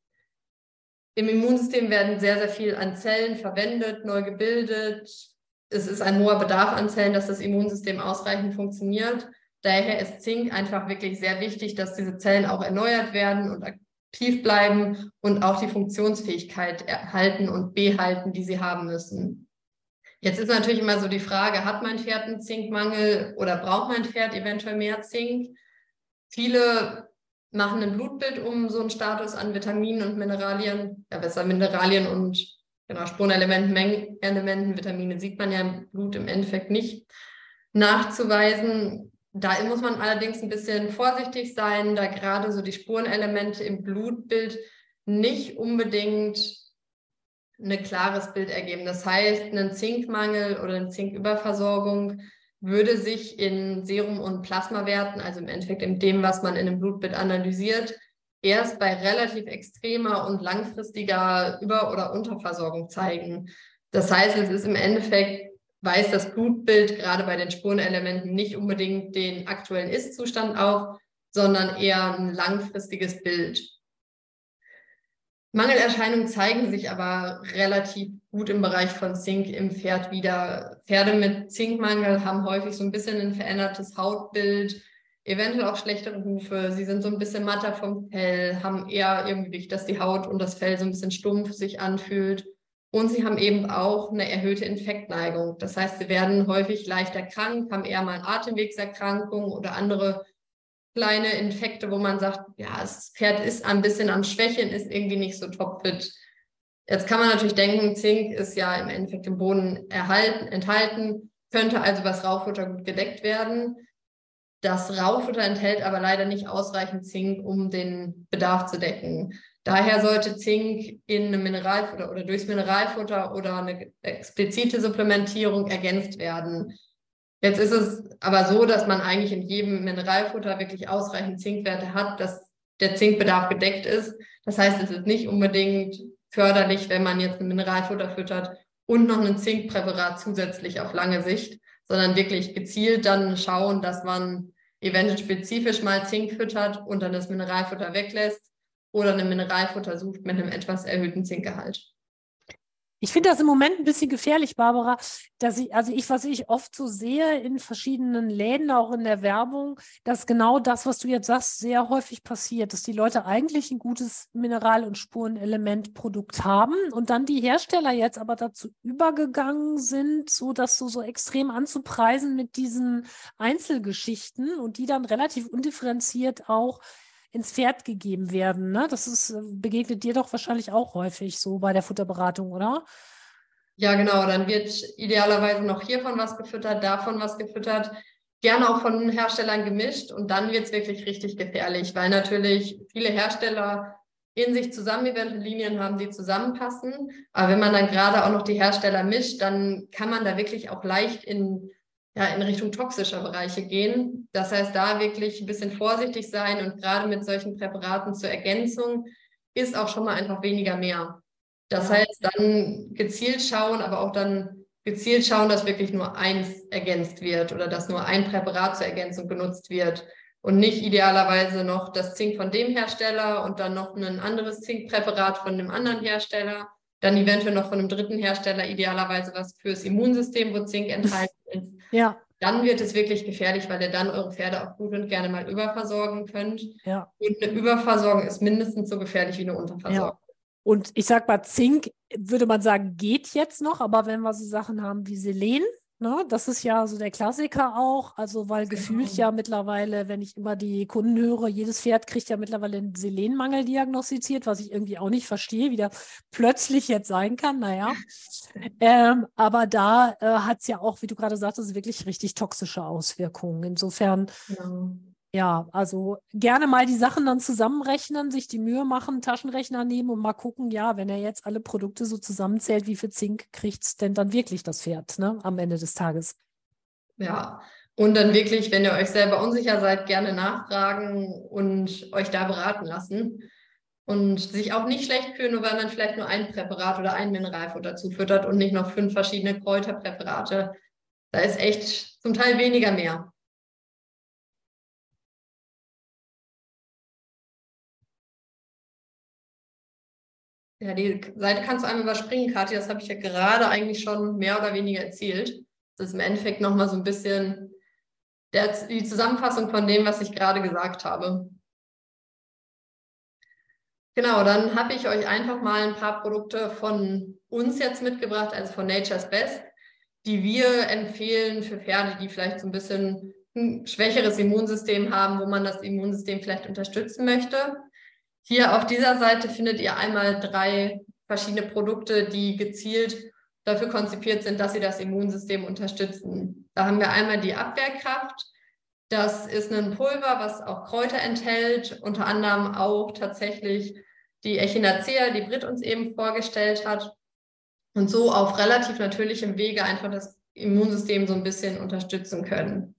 Im Immunsystem werden sehr, sehr viel an Zellen verwendet, neu gebildet. Es ist ein hoher Bedarf an Zellen, dass das Immunsystem ausreichend funktioniert. Daher ist Zink einfach wirklich sehr wichtig, dass diese Zellen auch erneuert werden und aktiv bleiben und auch die Funktionsfähigkeit erhalten und behalten, die sie haben müssen. Jetzt ist natürlich immer so die Frage, hat mein Pferd einen Zinkmangel oder braucht mein Pferd eventuell mehr Zink? Viele machen ein Blutbild, um so einen Status an Vitaminen und Mineralien, ja besser Mineralien und genau, Spurenelementen, Mengenelementen, Vitamine sieht man ja im Blut im Endeffekt nicht nachzuweisen. Da muss man allerdings ein bisschen vorsichtig sein, da gerade so die Spurenelemente im Blutbild nicht unbedingt ein klares Bild ergeben. Das heißt, ein Zinkmangel oder eine Zinküberversorgung würde sich in Serum- und Plasmawerten, also im Endeffekt in dem, was man in einem Blutbild analysiert, erst bei relativ extremer und langfristiger Über- oder Unterversorgung zeigen. Das heißt, es ist im Endeffekt, weist das Blutbild gerade bei den Spurenelementen nicht unbedingt den aktuellen Ist-Zustand auf, sondern eher ein langfristiges Bild. Mangelerscheinungen zeigen sich aber relativ gut im Bereich von Zink im Pferd wieder. Pferde mit Zinkmangel haben häufig so ein bisschen ein verändertes Hautbild, eventuell auch schlechtere Hufe. Sie sind so ein bisschen matter vom Fell, haben eher irgendwie, dass die Haut und das Fell so ein bisschen stumpf sich anfühlt. Und sie haben eben auch eine erhöhte Infektneigung. Das heißt, sie werden häufig leichter krank, haben eher mal Atemwegserkrankungen oder andere kleine Infekte, wo man sagt, ja, das Pferd ist ein bisschen am Schwächeln, ist irgendwie nicht so topfit. Jetzt kann man natürlich denken, Zink ist ja im Endeffekt im Boden erhalten, enthalten, könnte also was Raufutter gut gedeckt werden. Das Raufutter enthält aber leider nicht ausreichend Zink, um den Bedarf zu decken. Daher sollte Zink in einem Mineralfutter oder durchs Mineralfutter oder eine explizite Supplementierung ergänzt werden. Jetzt ist es aber so, dass man eigentlich in jedem Mineralfutter wirklich ausreichend Zinkwerte hat, dass der Zinkbedarf gedeckt ist. Das heißt, es ist nicht unbedingt förderlich, wenn man jetzt ein Mineralfutter füttert und noch ein Zinkpräparat zusätzlich auf lange Sicht, sondern wirklich gezielt dann schauen, dass man eventuell spezifisch mal Zink füttert und dann das Mineralfutter weglässt oder ein Mineralfutter sucht mit einem etwas erhöhten Zinkgehalt. Ich finde das im Moment ein bisschen gefährlich, Barbara, dass ich, also ich, was ich oft so sehe in verschiedenen Läden, auch in der Werbung, dass genau das, was du jetzt sagst, sehr häufig passiert, dass die Leute eigentlich ein gutes Mineral- und Spurenelementprodukt haben und dann die Hersteller jetzt aber dazu übergegangen sind, so das so, so extrem anzupreisen mit diesen Einzelgeschichten und die dann relativ undifferenziert auch ins Pferd gegeben werden. Ne? Das ist, begegnet dir doch wahrscheinlich auch häufig so bei der Futterberatung, oder? Ja, genau. Dann wird idealerweise noch hiervon was gefüttert, davon was gefüttert. Gerne auch von Herstellern gemischt. Und dann wird es wirklich richtig gefährlich, weil natürlich viele Hersteller in sich zusammen eventuell Linien haben, die zusammenpassen. Aber wenn man dann gerade auch noch die Hersteller mischt, dann kann man da wirklich auch leicht in ja, in Richtung toxischer Bereiche gehen. Das heißt, da wirklich ein bisschen vorsichtig sein und gerade mit solchen Präparaten zur Ergänzung ist auch schon mal einfach weniger mehr. Das Ja. heißt, dann gezielt schauen, aber auch dann gezielt schauen, dass wirklich nur eins ergänzt wird oder dass nur ein Präparat zur Ergänzung genutzt wird und nicht idealerweise noch das Zink von dem Hersteller und dann noch ein anderes Zinkpräparat von einem anderen Hersteller, dann eventuell noch von einem dritten Hersteller, idealerweise was fürs Immunsystem, wo Zink enthalten ist. Ja. Dann wird es wirklich gefährlich, weil ihr dann eure Pferde auch gut und gerne mal überversorgen könnt. Ja. Und eine Überversorgung ist mindestens so gefährlich wie eine Unterversorgung. Ja. Und ich sag mal, Zink, würde man sagen, geht jetzt noch, aber wenn wir so Sachen haben wie Selen, ne, das ist ja so der Klassiker auch, also weil Genau. gefühlt ja mittlerweile, wenn ich immer die Kunden höre, jedes Pferd kriegt ja mittlerweile einen Selenmangel diagnostiziert, was ich irgendwie auch nicht verstehe, wie der plötzlich jetzt sein kann, naja. ähm, aber da äh, hat es ja auch, wie du gerade sagtest, wirklich richtig toxische Auswirkungen. Insofern, Genau. ja, also gerne mal die Sachen dann zusammenrechnen, sich die Mühe machen, Taschenrechner nehmen und mal gucken, ja, wenn er jetzt alle Produkte so zusammenzählt, wie viel Zink kriegt es denn dann wirklich das Pferd, ne, am Ende des Tages. Ja, und dann wirklich, wenn ihr euch selber unsicher seid, gerne nachfragen und euch da beraten lassen. Und sich auch nicht schlecht fühlen, nur weil man vielleicht nur ein Präparat oder ein Mineralfutter zufüttert und nicht noch fünf verschiedene Kräuterpräparate. Da ist echt zum Teil weniger mehr. Ja, die Seite kannst du einmal überspringen, Kathi, das habe ich ja gerade eigentlich schon mehr oder weniger erzählt. Das ist im Endeffekt nochmal so ein bisschen der, die Zusammenfassung von dem, was ich gerade gesagt habe. Genau, dann habe ich euch einfach mal ein paar Produkte von uns jetzt mitgebracht, also von Nature's Best, die wir empfehlen für Pferde, die vielleicht so ein bisschen ein schwächeres Immunsystem haben, wo man das Immunsystem vielleicht unterstützen möchte. Hier auf dieser Seite findet ihr einmal drei verschiedene Produkte, die gezielt dafür konzipiert sind, dass sie das Immunsystem unterstützen. Da haben wir einmal die Abwehrkraft. Das ist ein Pulver, was auch Kräuter enthält, unter anderem auch tatsächlich die Echinacea, die Britt uns eben vorgestellt hat. Und so auf relativ natürlichem Wege einfach das Immunsystem so ein bisschen unterstützen können.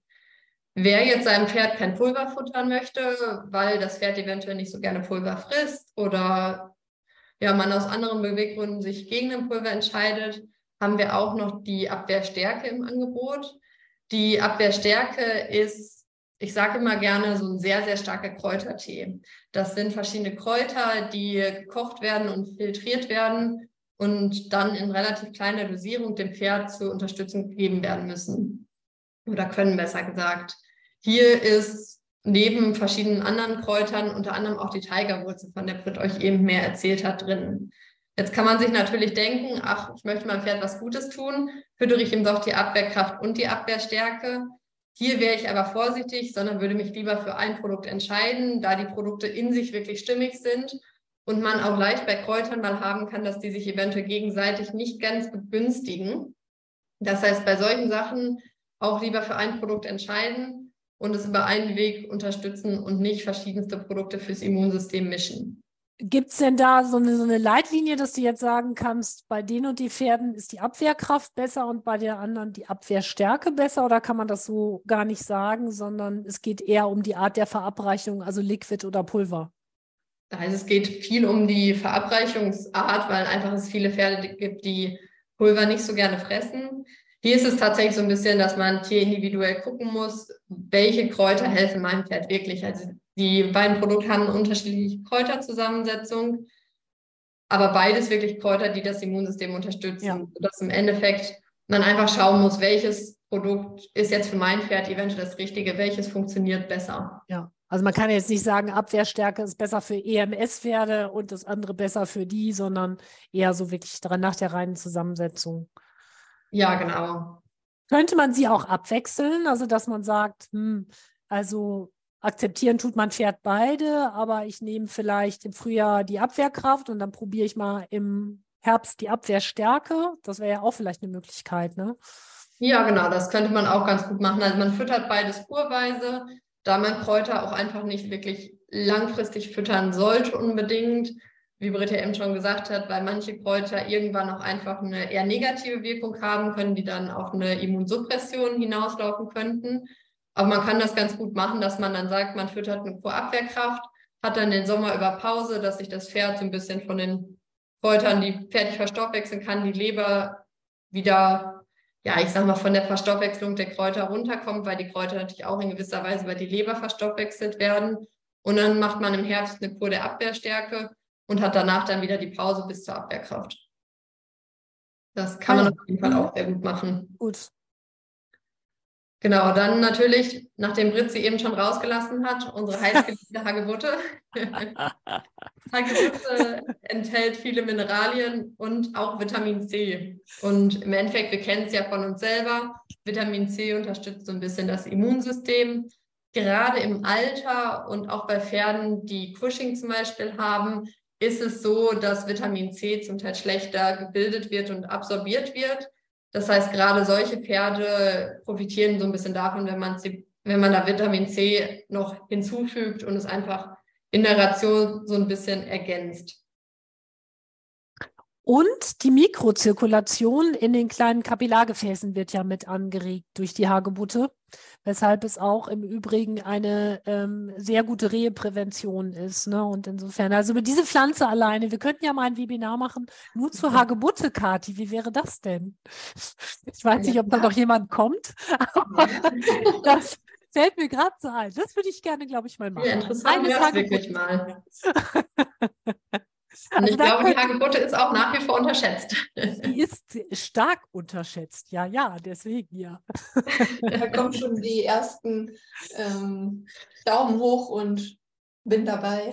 Wer jetzt seinem Pferd kein Pulver futtern möchte, weil das Pferd eventuell nicht so gerne Pulver frisst oder ja, man aus anderen Beweggründen sich gegen ein Pulver entscheidet, haben wir auch noch die Abwehrstärke im Angebot. Die Abwehrstärke ist, ich sage immer gerne, so ein sehr, sehr starker Kräutertee. Das sind verschiedene Kräuter, die gekocht werden und filtriert werden und dann in relativ kleiner Dosierung dem Pferd zur Unterstützung gegeben werden müssen. Oder können, besser gesagt. Hier ist neben verschiedenen anderen Kräutern unter anderem auch die Tigerwurzel, von der Britt euch eben mehr erzählt hat, drin. Jetzt kann man sich natürlich denken, ach, ich möchte meinem Pferd was Gutes tun, füttere ich ihm doch die Abwehrkraft und die Abwehrstärke. Hier wäre ich aber vorsichtig, sondern würde mich lieber für ein Produkt entscheiden, da die Produkte in sich wirklich stimmig sind und man auch leicht bei Kräutern mal haben kann, dass die sich eventuell gegenseitig nicht ganz begünstigen. Das heißt, bei solchen Sachen auch lieber für ein Produkt entscheiden und es über einen Weg unterstützen und nicht verschiedenste Produkte fürs Immunsystem mischen. Gibt es denn da so eine, so eine Leitlinie, dass du jetzt sagen kannst, bei den und die Pferden ist die Abwehrkraft besser und bei der anderen die Abwehrstärke besser? Oder kann man das so gar nicht sagen, sondern es geht eher um die Art der Verabreichung, also Liquid oder Pulver? Also es geht viel um die Verabreichungsart, weil einfach es viele Pferde gibt, die Pulver nicht so gerne fressen. Hier ist es tatsächlich so ein bisschen, dass man tierindividuell gucken muss, welche Kräuter helfen meinem Pferd wirklich. Also die beiden Produkte haben eine unterschiedliche Kräuterzusammensetzung, aber beides wirklich Kräuter, die das Immunsystem unterstützen. Ja. Sodass im Endeffekt man einfach schauen muss, welches Produkt ist jetzt für mein Pferd eventuell das Richtige, welches funktioniert besser. Ja, also man kann jetzt nicht sagen, Abwehrstärke ist besser für E M S-Pferde und das andere besser für die, sondern eher so wirklich dran nach der reinen Zusammensetzung. Ja, genau. Könnte man sie auch abwechseln, also dass man sagt, hm, also akzeptieren tut mein Pferd beide, aber ich nehme vielleicht im Frühjahr die Abwehrkraft und dann probiere ich mal im Herbst die Abwehrstärke. Das wäre ja auch vielleicht eine Möglichkeit, ne? Ja, genau, das könnte man auch ganz gut machen. Also man füttert beides kurweise, da man Kräuter auch einfach nicht wirklich langfristig füttern sollte unbedingt, wie Britta eben schon gesagt hat, weil manche Kräuter irgendwann auch einfach eine eher negative Wirkung haben können, die dann auf eine Immunsuppression hinauslaufen könnten. Aber man kann das ganz gut machen, dass man dann sagt, man füttert eine Vorabwehrkraft, hat dann den Sommer über Pause, dass sich das Pferd so ein bisschen von den Kräutern, die fertig verstoffwechseln kann, die Leber wieder, ja, ich sag mal, von der Verstoffwechslung der Kräuter runterkommt, weil die Kräuter natürlich auch in gewisser Weise über die Leber verstoffwechselt werden. Und dann macht man im Herbst eine Kur der Abwehrstärke und hat danach dann wieder die Pause bis zur Abwehrkraft. Das kann man auf jeden Fall auch sehr gut machen. Gut. Genau, dann natürlich, nachdem Britt sie eben schon rausgelassen hat, unsere heißgeliebte Hagebutte. Hagebutte enthält viele Mineralien und auch Vitamin C. Und im Endeffekt, wir kennen es ja von uns selber, Vitamin C unterstützt so ein bisschen das Immunsystem. Gerade im Alter und auch bei Pferden, die Cushing zum Beispiel haben, ist es so, dass Vitamin C zum Teil schlechter gebildet wird und absorbiert wird. Das heißt, gerade solche Pferde profitieren so ein bisschen davon, wenn man, sie, wenn man da Vitamin C noch hinzufügt und es einfach in der Ration so ein bisschen ergänzt. Und die Mikrozirkulation in den kleinen Kapillargefäßen wird ja mit angeregt durch die Hagebutte, weshalb es auch im Übrigen eine ähm, sehr gute Reheprävention ist. Ne? Und insofern, also über diese Pflanze alleine, wir könnten ja mal ein Webinar machen, nur zur Hagebutte, Kathi. Wie wäre das denn? Ich weiß nicht, ob da noch jemand kommt, aber das fällt mir gerade so ein. Das würde ich gerne, glaube ich, mal machen. Ja, interessant wäre es wirklich mal. Und also ich glaube, die Hagebutte ist auch nach wie vor unterschätzt. Die ist stark unterschätzt, ja, ja, deswegen ja. Da kommen schon die ersten ähm, Daumen hoch und bin dabei.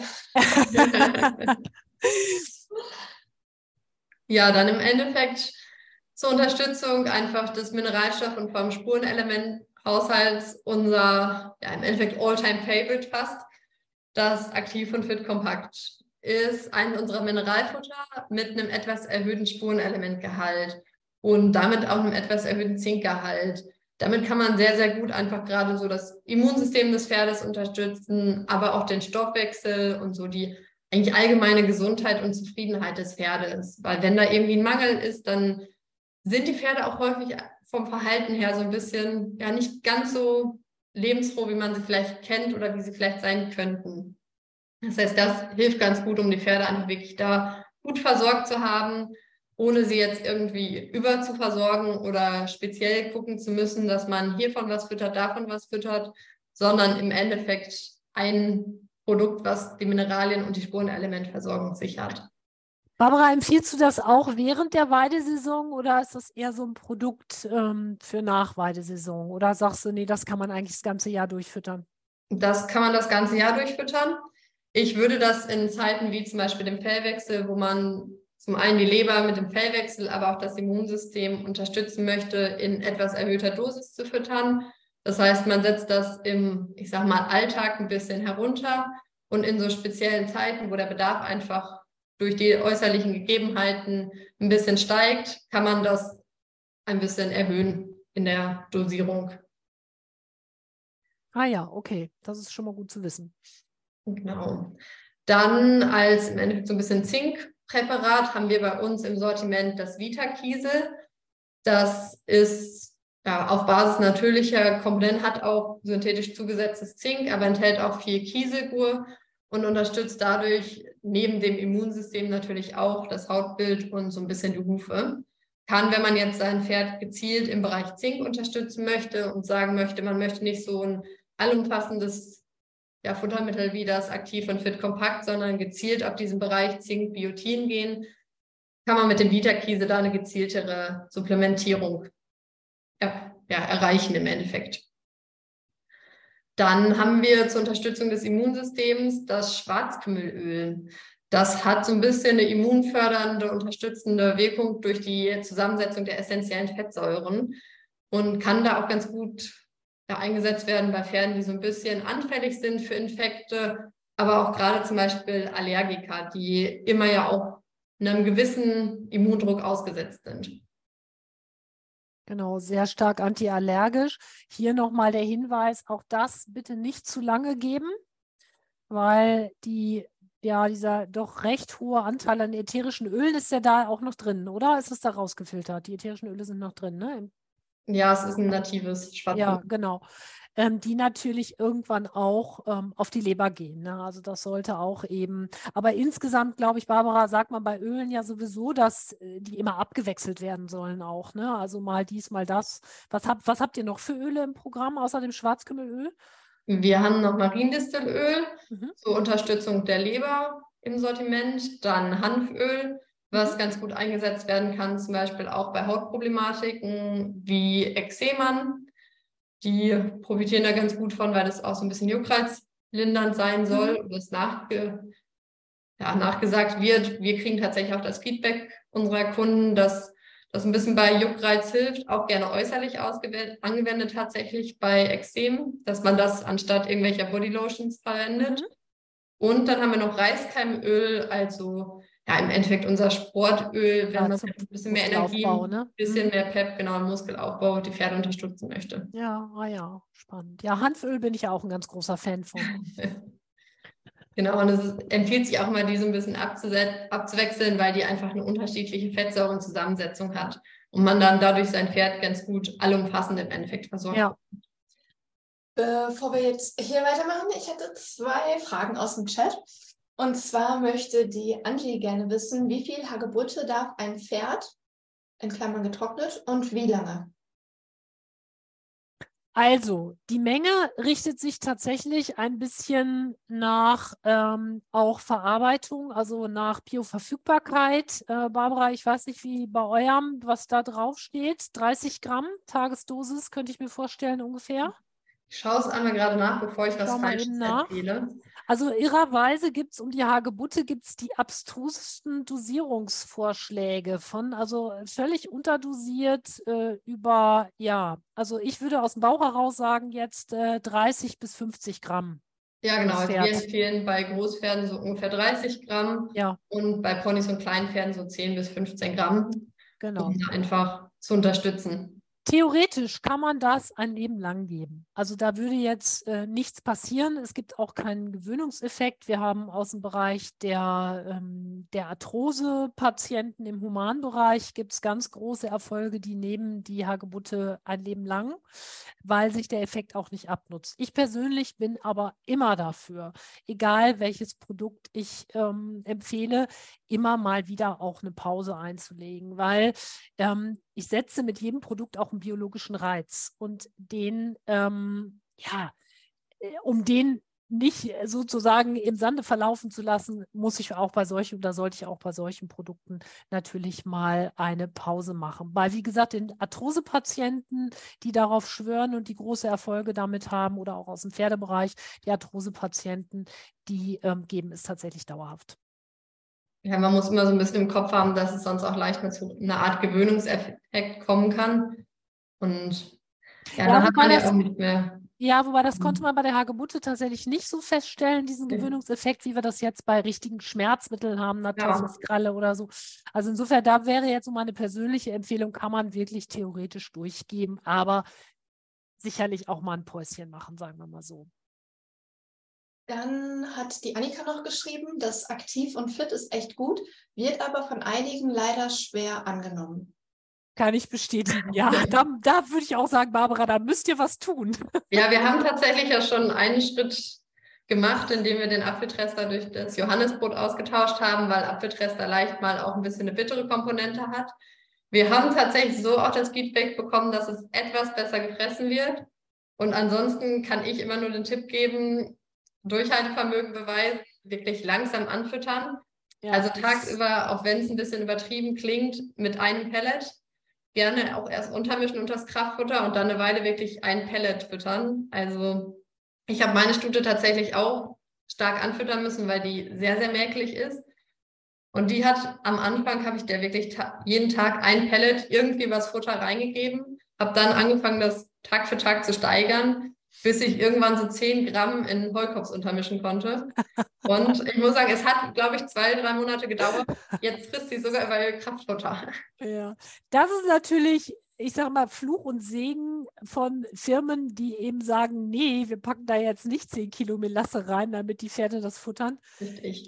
Ja, dann im Endeffekt zur Unterstützung einfach des Mineralstoff- und vom Spurenelementhaushalts unser, ja, im Endeffekt All-Time-Favorite fast, das Aktiv und Fit Kompakt. Ist ein unserer Mineralfutter mit einem etwas erhöhten Spurenelementgehalt und damit auch einem etwas erhöhten Zinkgehalt. Damit kann man sehr, sehr gut einfach gerade so das Immunsystem des Pferdes unterstützen, aber auch den Stoffwechsel und so die eigentlich allgemeine Gesundheit und Zufriedenheit des Pferdes. Weil wenn da irgendwie ein Mangel ist, dann sind die Pferde auch häufig vom Verhalten her so ein bisschen, ja, nicht ganz so lebensfroh, wie man sie vielleicht kennt oder wie sie vielleicht sein könnten. Das heißt, das hilft ganz gut, um die Pferde einfach wirklich da gut versorgt zu haben, ohne sie jetzt irgendwie über zu versorgen oder speziell gucken zu müssen, dass man hiervon was füttert, davon was füttert, sondern im Endeffekt ein Produkt, was die Mineralien und die Spurenelementversorgung sichert. Barbara, empfiehlst du das auch während der Weidesaison oder ist das eher so ein Produkt ähm, für Nachweidesaison? Oder sagst du, nee, das kann man eigentlich das ganze Jahr durchfüttern? Das kann man das ganze Jahr durchfüttern. Ich würde das in Zeiten wie zum Beispiel dem Fellwechsel, wo man zum einen die Leber mit dem Fellwechsel, aber auch das Immunsystem unterstützen möchte, in etwas erhöhter Dosis zu füttern. Das heißt, man setzt das im, ich sag mal, Alltag ein bisschen herunter und in so speziellen Zeiten, wo der Bedarf einfach durch die äußerlichen Gegebenheiten ein bisschen steigt, kann man das ein bisschen erhöhen in der Dosierung. Ah ja, okay, das ist schon mal gut zu wissen. Genau. Dann als im Endeffekt so ein bisschen Zinkpräparat haben wir bei uns im Sortiment das Vitakiesel. Das ist ja, auf Basis natürlicher Komponenten, hat auch synthetisch zugesetztes Zink, aber enthält auch viel Kieselgur und unterstützt dadurch neben dem Immunsystem natürlich auch das Hautbild und so ein bisschen die Hufe. Kann, wenn man jetzt sein Pferd gezielt im Bereich Zink unterstützen möchte und sagen möchte, man möchte nicht so ein allumfassendes ja, Futtermittel wie das Aktiv und Fit Kompakt, sondern gezielt auf diesen Bereich Zink, Biotin gehen, kann man mit dem Vitakiesel da eine gezieltere Supplementierung ja, ja, erreichen im Endeffekt. Dann haben wir zur Unterstützung des Immunsystems das Schwarzkümmelöl. Das hat so ein bisschen eine immunfördernde, unterstützende Wirkung durch die Zusammensetzung der essentiellen Fettsäuren und kann da auch ganz gut ja, eingesetzt werden bei Pferden, die so ein bisschen anfällig sind für Infekte, aber auch gerade zum Beispiel Allergiker, die immer ja auch einem gewissen Immundruck ausgesetzt sind. Genau, sehr stark antiallergisch. Hier nochmal der Hinweis, auch das bitte nicht zu lange geben, weil die ja, dieser doch recht hohe Anteil an ätherischen Ölen ist ja da auch noch drin, oder? Ist es da rausgefiltert? Die ätherischen Öle sind noch drin, ne? Ja, es ist ein natives Schwarzöl. Ja, genau. Ähm, die natürlich irgendwann auch ähm, auf die Leber gehen. Ne? Also das sollte auch eben, aber insgesamt, glaube ich, Barbara, sagt man bei Ölen ja sowieso, dass äh, die immer abgewechselt werden sollen auch. Ne? Also mal dies, mal das. Was, hab, was habt ihr noch für Öle im Programm, außer dem Schwarzkümmelöl? Wir haben noch Mariendistelöl Mhm. zur Unterstützung der Leber im Sortiment, dann Hanföl, was Mhm. ganz gut eingesetzt werden kann, zum Beispiel auch bei Hautproblematiken wie Ekzemen. Die profitieren da ganz gut von, weil das auch so ein bisschen juckreizlindernd sein soll Mhm. und es nachge ja, nachgesagt wird. Wir kriegen tatsächlich auch das Feedback unserer Kunden, dass das ein bisschen bei Juckreiz hilft, auch gerne äußerlich angewendet tatsächlich bei Ekzemen, dass man das anstatt irgendwelcher Bodylotions verwendet. Mhm. Und dann haben wir noch Reiskeimöl, also ja, im Endeffekt unser Sportöl, wenn Ja, man zum ein bisschen mehr Energie, Muskelaufbau, ein ne? bisschen Mhm. mehr Pep, genau, Muskelaufbau, die Pferde unterstützen möchte. Ja, ah ja, spannend. Ja, Hanföl bin ich ja auch ein ganz großer Fan von. Genau, und es ist, empfiehlt sich auch mal, die so ein bisschen abzuwechseln, weil die einfach eine unterschiedliche Fettsäurenzusammensetzung hat und man dann dadurch sein Pferd ganz gut allumfassend im Endeffekt versorgt. Ja. Bevor wir jetzt hier weitermachen, ich hätte zwei Fragen aus dem Chat. Und zwar möchte die Angie gerne wissen, wie viel Hagebutte darf ein Pferd, in Klammern getrocknet, und wie lange? Also, die Menge richtet sich tatsächlich ein bisschen nach ähm, auch Verarbeitung, also nach Bioverfügbarkeit. Äh, Barbara, ich weiß nicht, wie bei eurem, was da drauf steht. dreißig Gramm Tagesdosis, könnte ich mir vorstellen, ungefähr. Ich schaue es einmal gerade nach, bevor ich was Schau mal Falsches eben nach. erzähle. Also irrerweise gibt es um die Hagebutte gibt's die abstrusesten Dosierungsvorschläge von, also völlig unterdosiert äh, über, ja, also ich würde aus dem Bauch heraus sagen jetzt äh, dreißig bis fünfzig Gramm. Ja, genau. Das Also Pferd. wir empfehlen bei Großpferden so ungefähr dreißig Gramm Ja, und bei Ponys und Kleinpferden so zehn bis fünfzehn Gramm, genau. um da einfach zu unterstützen. Theoretisch kann man das ein Leben lang geben. Also da würde jetzt äh, nichts passieren. Es gibt auch keinen Gewöhnungseffekt. Wir haben aus dem Bereich der, ähm, der Arthrose-Patienten im Humanbereich gibt es ganz große Erfolge, die nehmen die Hagebutte ein Leben lang, weil sich der Effekt auch nicht abnutzt. Ich persönlich bin aber immer dafür, egal welches Produkt ich ähm, empfehle, immer mal wieder auch eine Pause einzulegen, weil ähm, ich setze mit jedem Produkt auch einen biologischen Reiz und den, ähm, ja, um den nicht sozusagen im Sande verlaufen zu lassen, muss ich auch bei solchen oder sollte ich auch bei solchen Produkten natürlich mal eine Pause machen. Weil, wie gesagt, den Arthrose-Patienten, die darauf schwören und die große Erfolge damit haben oder auch aus dem Pferdebereich, die Arthrose-Patienten, die ähm, geben es tatsächlich dauerhaft. Ja, man muss immer so ein bisschen im Kopf haben, dass es sonst auch leicht mit zu einer Art Gewöhnungseffekt kommen kann. Und ja, Ja, dann hat wobei man ja das, auch nicht mehr. ja, wobei das konnte man bei der Hagebutte tatsächlich nicht so feststellen, diesen Ja. Gewöhnungseffekt, wie wir das jetzt bei richtigen Schmerzmitteln haben, Ja. Natosiskralle oder so. Also insofern, da wäre jetzt so meine persönliche Empfehlung, kann man wirklich theoretisch durchgeben, aber sicherlich auch mal ein Päuschen machen, sagen wir mal so. Dann hat die Annika noch geschrieben, dass aktiv und fit ist echt gut, wird aber von einigen leider schwer angenommen. Kann ich bestätigen, ja. Da, da würde ich auch sagen, Barbara, da müsst ihr was tun. Ja, wir haben tatsächlich ja schon einen Schritt gemacht, indem wir den Apfeltrester durch das Johannisbrot ausgetauscht haben, weil Apfeltrester leicht mal auch ein bisschen eine bittere Komponente hat. Wir haben tatsächlich so auch das Feedback bekommen, dass es etwas besser gefressen wird. Und ansonsten kann ich immer nur den Tipp geben, Durchhaltevermögen beweisen, wirklich langsam anfüttern. Ja, also das- tagsüber, auch wenn es ein bisschen übertrieben klingt, mit einem Pellet. Gerne auch erst untermischen unter das Kraftfutter und dann eine Weile wirklich ein Pellet füttern. Also ich habe meine Stute tatsächlich auch stark anfüttern müssen, weil die sehr, sehr mäkelig ist. Und die hat am Anfang, habe ich der wirklich ta- jeden Tag ein Pellet irgendwie was Futter reingegeben, habe dann angefangen, das Tag für Tag zu steigern, bis ich irgendwann so zehn Gramm in Heukops untermischen konnte. Und ich muss sagen, es hat, glaube ich, zwei, drei Monate gedauert. Jetzt frisst sie sogar über ihr Kraftfutter. Ja, das ist natürlich, ich sage mal, Fluch und Segen von Firmen, die eben sagen, nee, wir packen da jetzt nicht zehn Kilo Melasse rein, damit die Pferde das futtern. Richtig.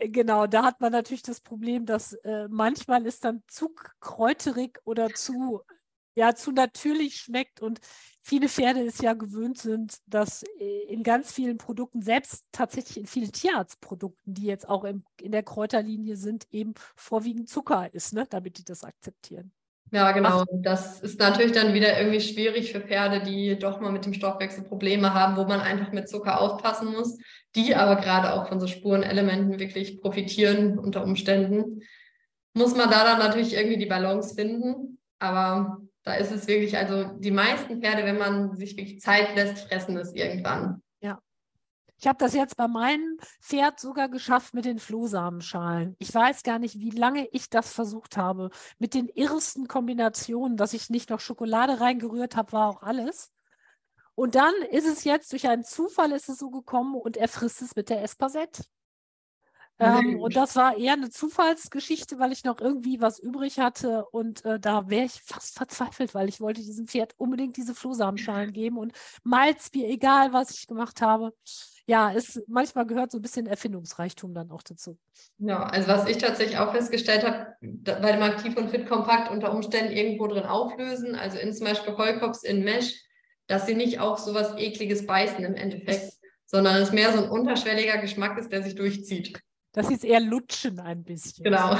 Genau, da hat man natürlich das Problem, dass äh, manchmal ist dann zu kräuterig oder zu, ja, zu natürlich schmeckt und viele Pferde es ja gewöhnt sind, dass äh, in ganz vielen Produkten, selbst tatsächlich in vielen Tierarztprodukten, die jetzt auch im, in der Kräuterlinie sind, eben vorwiegend Zucker ist, ne, damit die das akzeptieren. Ja, genau. Ach. Das ist natürlich dann wieder irgendwie schwierig für Pferde, die doch mal mit dem Stoffwechsel Probleme haben, wo man einfach mit Zucker aufpassen muss, die aber gerade auch von so Spurenelementen wirklich profitieren unter Umständen. Muss man da dann natürlich irgendwie die Balance finden. Aber da ist es wirklich, also die meisten Pferde, wenn man sich wirklich Zeit lässt, fressen es irgendwann. Ja. Ich habe das jetzt bei meinem Pferd sogar geschafft mit den Flohsamenschalen. Ich weiß gar nicht, wie lange ich das versucht habe. Mit den irrsten Kombinationen, dass ich nicht noch Schokolade reingerührt habe, war auch alles. Und dann ist es jetzt, durch einen Zufall ist es so gekommen und er frisst es mit der Espasette. Ähm, und das war eher eine Zufallsgeschichte, weil ich noch irgendwie was übrig hatte und äh, da wäre ich fast verzweifelt, weil ich wollte diesem Pferd unbedingt diese Flohsamenschalen geben und Malzbier, egal was ich gemacht habe. Ja, es, manchmal gehört so ein bisschen Erfindungsreichtum dann auch dazu. Ja, also was ich tatsächlich auch festgestellt habe, da- bei dem Aktiv und Fit Kompakt unter Umständen irgendwo drin auflösen, also in zum Beispiel Heukops in Mesh, dass sie nicht auch sowas Ekliges beißen im Endeffekt, sondern es mehr so ein unterschwelliger Geschmack ist, der sich durchzieht. Das ist eher Lutschen ein bisschen. Genau.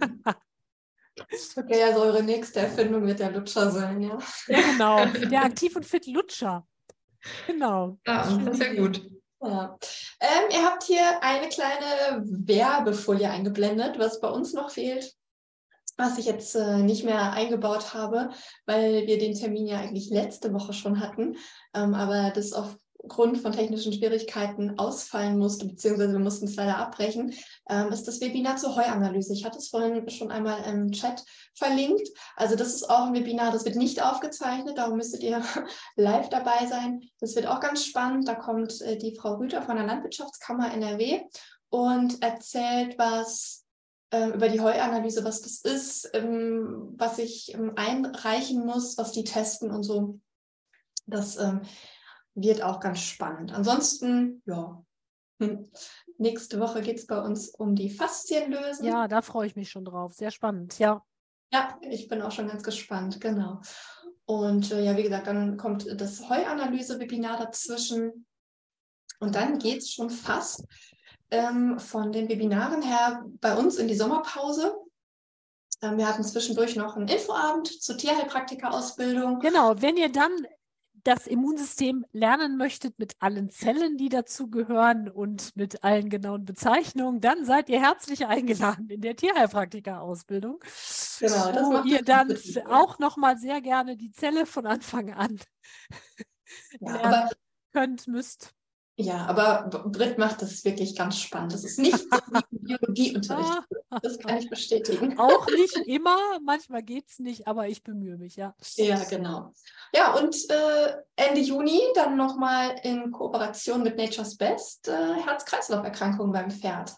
Okay, also eure nächste Erfindung wird der Lutscher sein, ja. Ja, genau. Der Aktiv und Fit Lutscher. Genau. Ja, das ist ja gut. Ja. Ähm, ihr habt hier eine kleine Werbefolie eingeblendet, was bei uns noch fehlt, was ich jetzt äh, nicht mehr eingebaut habe, weil wir den Termin ja eigentlich letzte Woche schon hatten, ähm, aber das aufgrund von technischen Schwierigkeiten ausfallen musste, beziehungsweise wir mussten es leider abbrechen, ähm, ist das Webinar zur Heuanalyse. Ich hatte es vorhin schon einmal im Chat verlinkt. Also das ist auch ein Webinar, das wird nicht aufgezeichnet, darum müsstet ihr live dabei sein. Das wird auch ganz spannend. Da kommt äh, die Frau Rüther von der Landwirtschaftskammer N R W und erzählt was äh, über die Heuanalyse, was das ist, ähm, was ich ähm, einreichen muss, was die testen und so. Das ähm, wird auch ganz spannend. Ansonsten, ja, hm. nächste Woche geht es bei uns um die Faszienlösen. Ja, da freue ich mich schon drauf. Sehr spannend, ja. Ja, ich bin auch schon ganz gespannt, genau. Und äh, ja, wie gesagt, dann kommt das Heuanalyse-Webinar dazwischen. Und dann geht es schon fast ähm, von den Webinaren her bei uns in die Sommerpause. Ähm, wir hatten zwischendurch noch einen Infoabend zur Tierheilpraktika-Ausbildung. Genau, wenn ihr dann das Immunsystem lernen möchtet mit allen Zellen, die dazugehören und mit allen genauen Bezeichnungen, dann seid ihr herzlich eingeladen in der Tierheilpraktika-Ausbildung, Genau, das wo macht ihr dann Sinn. auch nochmal sehr gerne die Zelle von Anfang an Ja, lernen aber, könnt, müsst. ja, aber Britt macht das wirklich ganz spannend. Das ist nicht so wie ein Biologieunterricht. Das kann ich bestätigen. Auch nicht immer, manchmal geht es nicht, aber ich bemühe mich, ja. Ja, genau. Ja, und äh, Ende Juni dann nochmal in Kooperation mit Nature's Best äh, Herz-Kreislauf-Erkrankungen beim Pferd.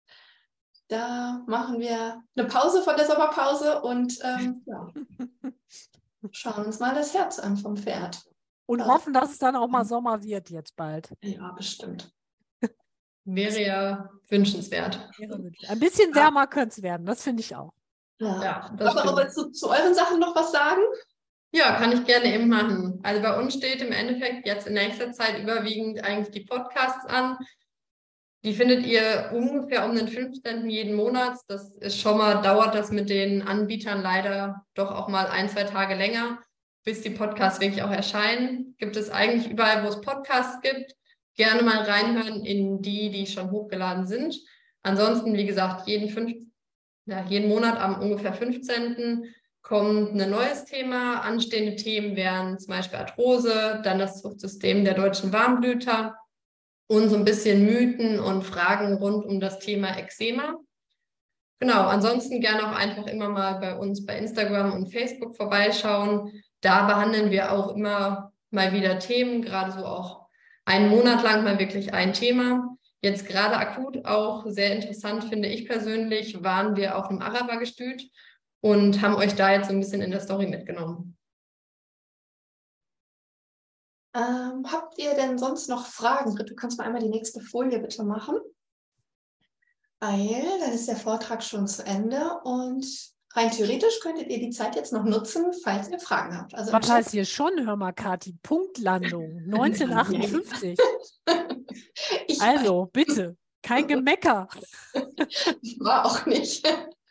Da machen wir eine Pause von der Sommerpause und ähm, ja, schauen uns mal das Herz an vom Pferd. Und Also, hoffen, dass es dann auch mal Sommer wird jetzt bald. ja, bestimmt. Wäre ja wünschenswert. Ein bisschen wärmer könnte es werden, das finde ich auch. Ja. Ja, das Aber stimmt. wolltest du zu euren Sachen noch was sagen? Ja, kann ich gerne eben machen. Also bei uns steht im Endeffekt jetzt in nächster Zeit überwiegend eigentlich die Podcasts an. Die findet ihr ungefähr um den fünfzehnten jeden Monat. Das ist schon mal, dauert das mit den Anbietern leider doch auch mal ein, zwei Tage länger, bis die Podcasts wirklich auch erscheinen. Gibt es eigentlich überall, wo es Podcasts gibt. Gerne mal reinhören in die, die schon hochgeladen sind. Ansonsten, wie gesagt, jeden, fünf, ja, jeden Monat am ungefähr fünfzehnten kommt ein neues Thema. Anstehende Themen wären zum Beispiel Arthrose, dann das Zuchtsystem der deutschen Warmblüter und so ein bisschen Mythen und Fragen rund um das Thema Eczema. Genau, ansonsten gerne auch einfach immer mal bei uns bei Instagram und Facebook vorbeischauen. Da behandeln wir auch immer mal wieder Themen, gerade so auch einen Monat lang mal wirklich ein Thema. Jetzt gerade akut auch sehr interessant, finde ich persönlich, waren wir auf einem Arabergestüt und haben euch da jetzt so ein bisschen in der Story mitgenommen. Ähm, habt ihr denn sonst noch Fragen? Du kannst mal einmal die nächste Folie bitte machen. weil dann ist der Vortrag schon zu Ende und rein theoretisch könntet ihr die Zeit jetzt noch nutzen, falls ihr Fragen habt. Also Was heißt hier schon, hör mal, Kathi, Punktlandung, neunzehnhundertachtundfünfzig. ich Also, bitte, kein Gemecker. war auch nicht.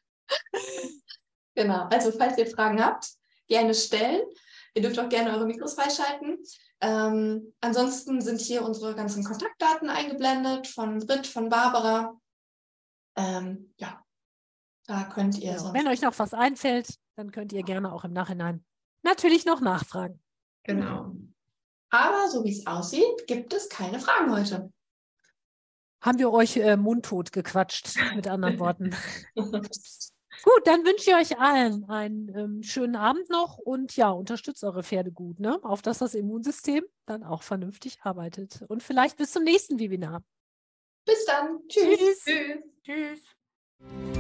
Genau, also falls ihr Fragen habt, gerne stellen. Ihr dürft auch gerne eure Mikros freischalten. Ähm, ansonsten sind hier unsere ganzen Kontaktdaten eingeblendet von Britt, von Barbara. Ähm, ja, da könnt ihr Ja, sonst... wenn euch noch was einfällt, dann könnt ihr gerne auch im Nachhinein natürlich noch nachfragen. Genau. Aber so wie es aussieht, gibt es keine Fragen heute. Haben wir euch äh, mundtot gequatscht, mit anderen Worten. Gut, dann wünsche ich euch allen einen ähm, schönen Abend noch und ja, unterstützt eure Pferde gut, ne? Auf dass das Immunsystem dann auch vernünftig arbeitet. Und vielleicht bis zum nächsten Webinar. Bis dann. Tschüss. Tschüss. Tschüss. Tschüss.